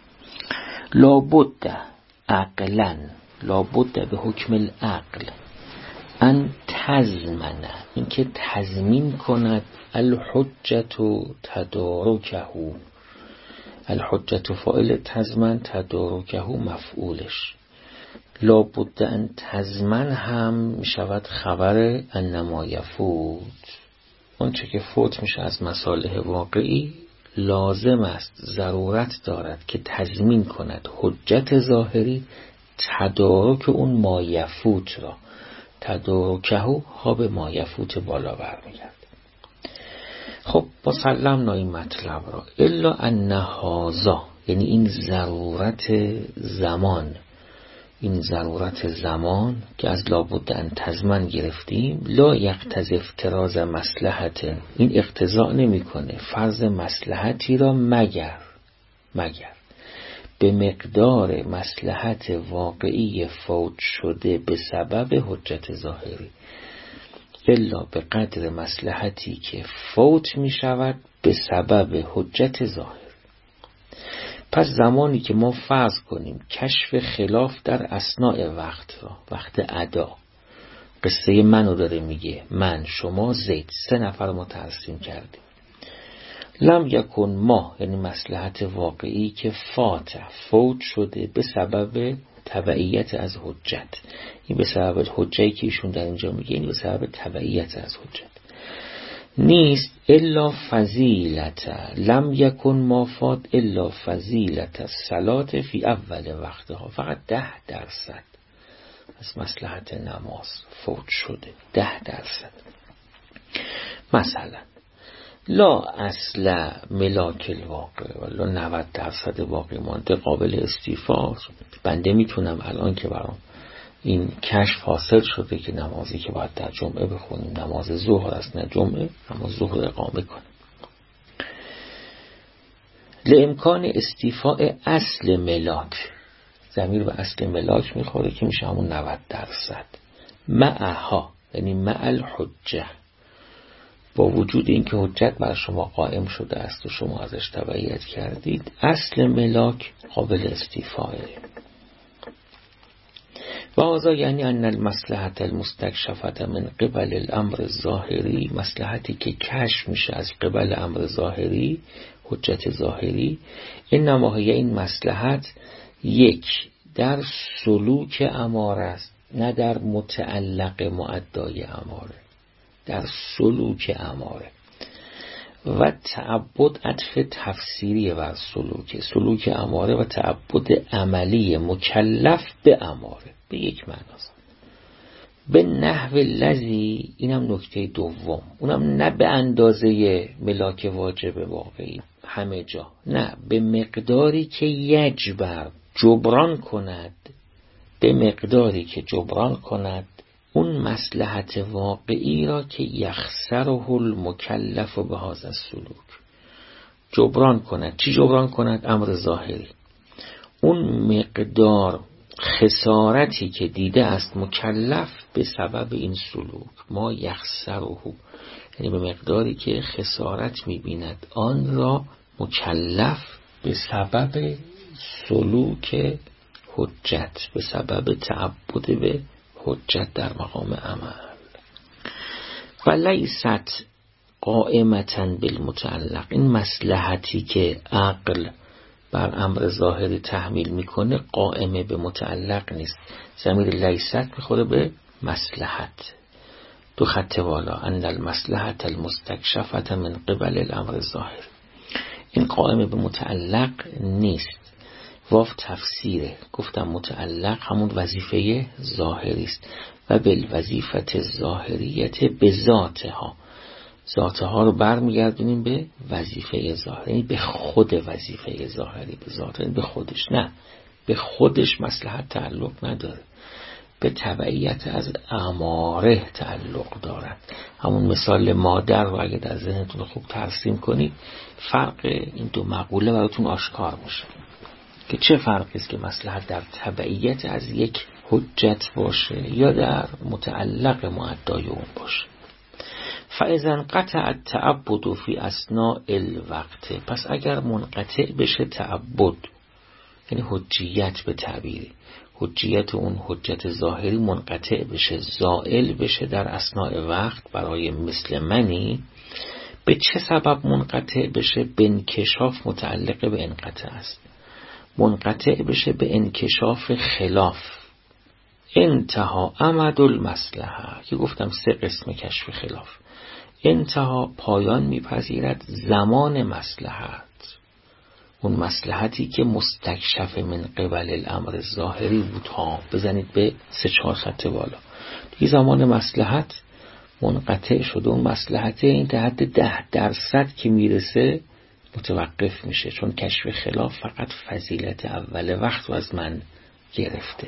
لابد عقلا، لابد به حکم العقل، ان تضمنه، اینکه تضمین کند الحجت تدارکه، الحجت فاعل تضمن، تدارکه مفعولش. لابد ان تضمن هم میشود خبر انما یفوت، اونچه که فوت میشه از مصالح واقعی لازم است، ضرورت دارد که تضمین کند حجت ظاهری تدارک اون ما یفوت را. تدارکه ها به ما یفوت بالا برمیگرد. خب با سلمنا این مطلب را، الا ان هذا، یعنی این ضرورت زمان، این ضرورت زمان که از لابد ان تضمن گرفتیم، لا یقتضی افتراض مصلحت، این اقتضا نمیکنه فرض مصلحتی را مگر به مقدار مصلحت واقعی فوت شده به سبب حجت ظاهری، الا به قدر مصلحتی که فوت می شود به سبب حجت ظاهری. پس زمانی که ما فرض کنیم کشف خلاف در اثناء وقت را، وقت ادا، قصه منو داره میگه، من، شما، زید، 3 نفر ما ترسیم کردیم. لم یکن ما، یعنی مصلحت واقعی که فوت شده به سبب تبعیت از حجت، این به سبب حجتی که ایشون در اینجا میگه، این به سبب تبعیت از حجت نیست. الا فضیلت، لم یکن ما فات الا فضیلت الصلاة فی اول وقتها، فقط 10% از مصلحت نماز فوت شده، 10%. مثلا لا اصل ملاک الواقع، ولی 90% باقی مانده قابل استیفا. بنده میتونم الان که برام این کشف حاصل شده که نمازی که باید در جمعه بخونیم نماز ظهر است، نه جمعه، نماز ظهر اقامه کنیم. لامکان استیفاء اصل ملاک، ضمیر به اصل ملاک میخوره که میشه همون 90%. معها یعنی مع الحجه، با وجود اینکه حجت بر شما قائم شده است و شما ازش تبعیت کردید، اصل ملاک قابل استیفائه. و هذا یعنی ان المصلحة المستکشفة من قبل الامر الظاهری، مصلحتی که کشف میشه از قبل امر ظاهری، حجت ظاهری، انما هی، این مصلحت یک در سلوک اماره است، نه در متعلق معدای اماره، در سلوک اماره. و تعبد عطف تفسیری بر سلوک اماره و تعبد عملی مکلف به اماره به یک معناست. به نحو الذی، اینم نکته دوم، اونم نه به اندازه ملاک واجب واقعی همه جا، نه به مقداری که یجبر جبران کند، به مقداری که جبران کند اون مصلحت واقعی را که یخسره المکلف به هذا السلوک، جبران کند. چی جبران کند؟ امر ظاهری. اون مقدار خسارتی که دیده است مکلف به سبب این سلوک، ما یخسره، یعنی به مقداری که خسارت می‌بیند آن را مکلف به سبب سلوک حجت، به سبب تعبد به حجت در مقام عمل. و لیست قائمتاً بالمتعلق، این مصلحتی که عقل بر امر ظاهری تحمیل میکنه قائمه به متعلق نیست. ضمیر لیست میخوره به مصلحت، دو خط بالا، ان المصلحة المستکشفة من قبل الامر الظاهر، این قائمه به متعلق نیست. واو تفسیره، گفتم متعلق همون وظیفه ظاهری است. و بالوظیفه ظاهریت به ذاتها، ذاتها رو برمیگردونیم به وظیفه ظاهری، یعنی به خود وظیفه ظاهری، به ذات، یعنی به خودش، نه به خودش مصلحت تعلق نداره، به تبعیت از اماره تعلق دارد. همون مثال مادر رو اگه در ذهنتون خوب ترسیم کنید، فرق این دو مقوله براتون آشکار میشه که چه فرقی است که مصلحت در تبعیت از یک حجت باشه یا در متعلق معدای اون باشه. فاذا انقطع التعبد فی اثناء الوقت، پس اگر منقطع بشه تعبد، یعنی حجیت به تعبیری، حجیت اون حجت ظاهری منقطع بشه، زائل بشه در اثناء وقت برای مثل منی، به چه سبب منقطع بشه؟ به انکشاف، متعلق به انقطاع است، منقطع بشه به انکشاف خلاف. انتها امد المصلحه، که گفتم 3 قسم کشف خلاف. انتها پایان میپذیرد زمان مصلحت، اون مصلحتی که مستکشف من قبل الامر ظاهری بود ها، بزنید به 3-4 خط بالا. دیگه زمان مصلحت منقطع شده، اون مصلحت این تا حد 10% که میرسه متوقف میشه، چون کشف خلاف فقط فضیلت اول وقت رو از من گرفته.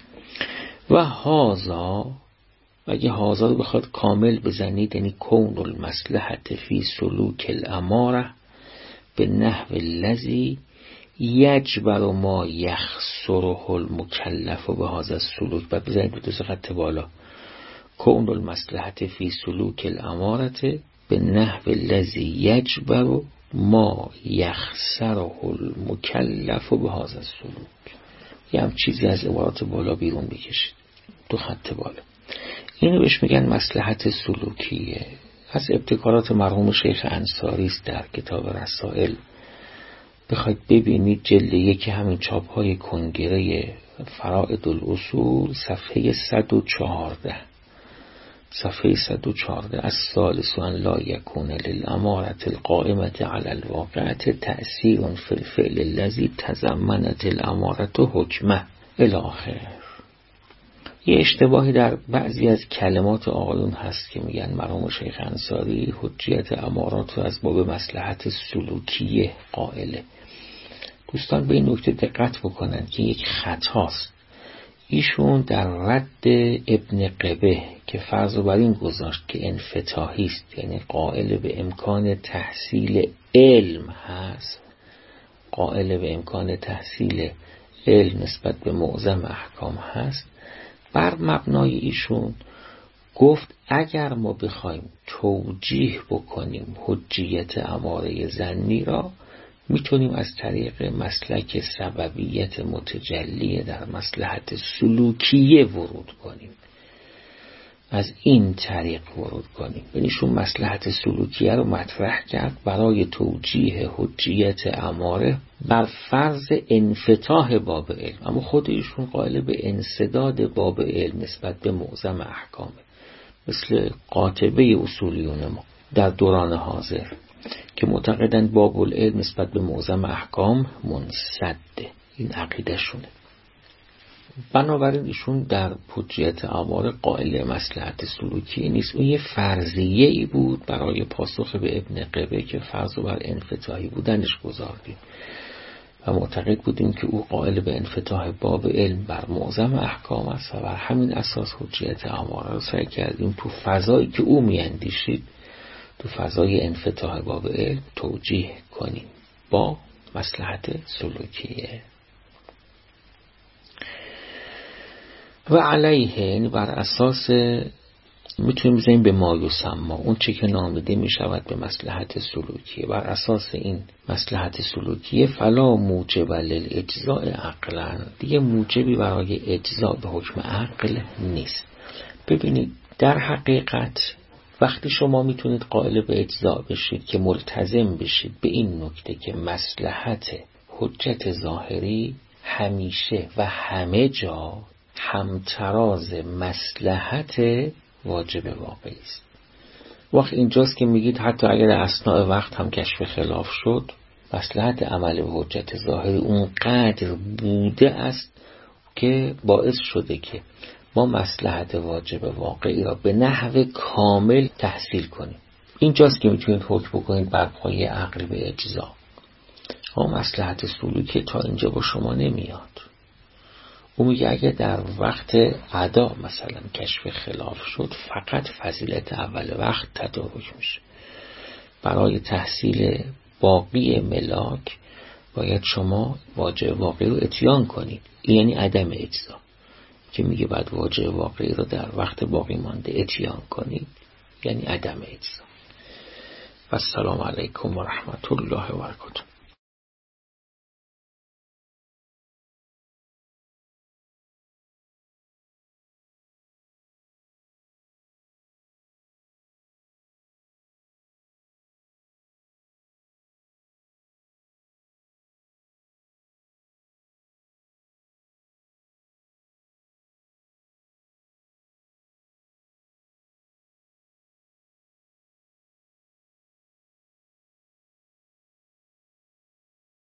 و هازا، و اگه هازا رو بخواد کامل بزنید، یعنی کون المصلحت فی سلوک الاماره به نحو الذی یجبر ما یخسره المکلف به هذا السلوک، بعد بزنید به 2 خط بالا، کون المصلحت فی سلوک الاماره به نحو الذی یجبر ما یخسره المکلف به هذا السلوک. یه هم چیزی از عبارات بالا بیرون بکشید، 2 خط بالا. اینو بهش میگن مصلحت سلوکیه، از ابتکارات مرحوم شیخ انصاری است. در کتاب رسائل بخواید ببینید جلد 1 همین چاپ‌های کنگره فرائد الاصول صفحه 114، صفحه 114، از ثالث ان لا یکون للاماره القائمه علی الواقعه تأثیر فی الفعل الذی تضمنت الاماره حکمه الی آخر. یه اشتباهی در بعضی از کلمات آقایون هست که میگن مرحوم شیخ انصاری حجیت امارات رو از باب مصلحت سلوکیه قائله. دوستان به این نکته دقت بکنن که یک خطاست. ایشون در رد ابن قبه که فرض رو بر این گذاشت که انفتاحی است، یعنی قائل به امکان تحصیل علم هست، قائل به امکان تحصیل علم نسبت به معظم احکام هست، بر مبنای ایشون گفت اگر ما بخوایم توجیه بکنیم حجیت اماره ظنی را، میتونیم از طریق مسلک سببیت متجلی در مصلحت سلوکیه ورود کنیم، از این طریق ورود کنیم. ایشون مصلحت سلوکیه رو مطرح کرد برای توجیه حجیت اماره بر فرض انفتاح باب علم، اما خود ایشون قائل به انسداد باب علم نسبت به معظم احکامه، مثل قاطبه اصولیون ما در دوران حاضر که معتقدند باب العلم نسبت به معظم احکام منسده. این عقیده شونه. بنابراین ایشون در حجیت اماره قائل مصلحت سلوکی نیست. اون یه فرضیه ای بود برای پاسخ به ابن قبه که فرض بر انفتاحی بودنش گذاردیم و معتقد بودیم که او قائل به انفتاح باب علم بر معظم احکام است و بر همین اساس حجیت اماره رو سعی کردیم تو فضایی که او میاندیشید، تو فضای انفتاح باب علم توجیه کنیم با مصلحت سلوکیه. و علیه، یعنی بر اساس، میتونیم بزنیم به ما یسمى، اون چه که نامیده میشود به مصلحت سلوکیه، بر اساس این مصلحت سلوکیه فلا موجب للاجزاء عقلا، دیگه موجبی برای اجزاء به حکم عقل نیست. ببینید در حقیقت وقتی شما میتونید قائل به اجزاء بشید که ملتزم بشید به این نکته که مصلحت حجت ظاهری همیشه و همه جا همتراز مصلحت واجب واقعی است. وقت اینجاست که میگید حتی اگر اثناء وقت هم کشف خلاف شد، مصلحت عمل به حجت ظاهری اونقدر بوده است که باعث شده که ما مصلحت واجب واقعی را به نحو کامل تحصیل کنیم. اینجاست که میتونید حکم بکنید بر پایه عقل به اجزا. اما مصلحت سلوکی تا اینجا با شما نمیاد. او میگه اگه در وقت ادا مثلا کشف خلاف شد، فقط فضیلت اول وقت تدارک میشه. برای تحصیل باقی ملاک باید شما واجب واقعی رو اتیان کنید، یعنی عدم اجزا که میگه بعد واجب واقعی رو در وقت باقی مانده اتیان کنید، یعنی عدم اجزا. و السلام علیکم و رحمت الله و برکاته.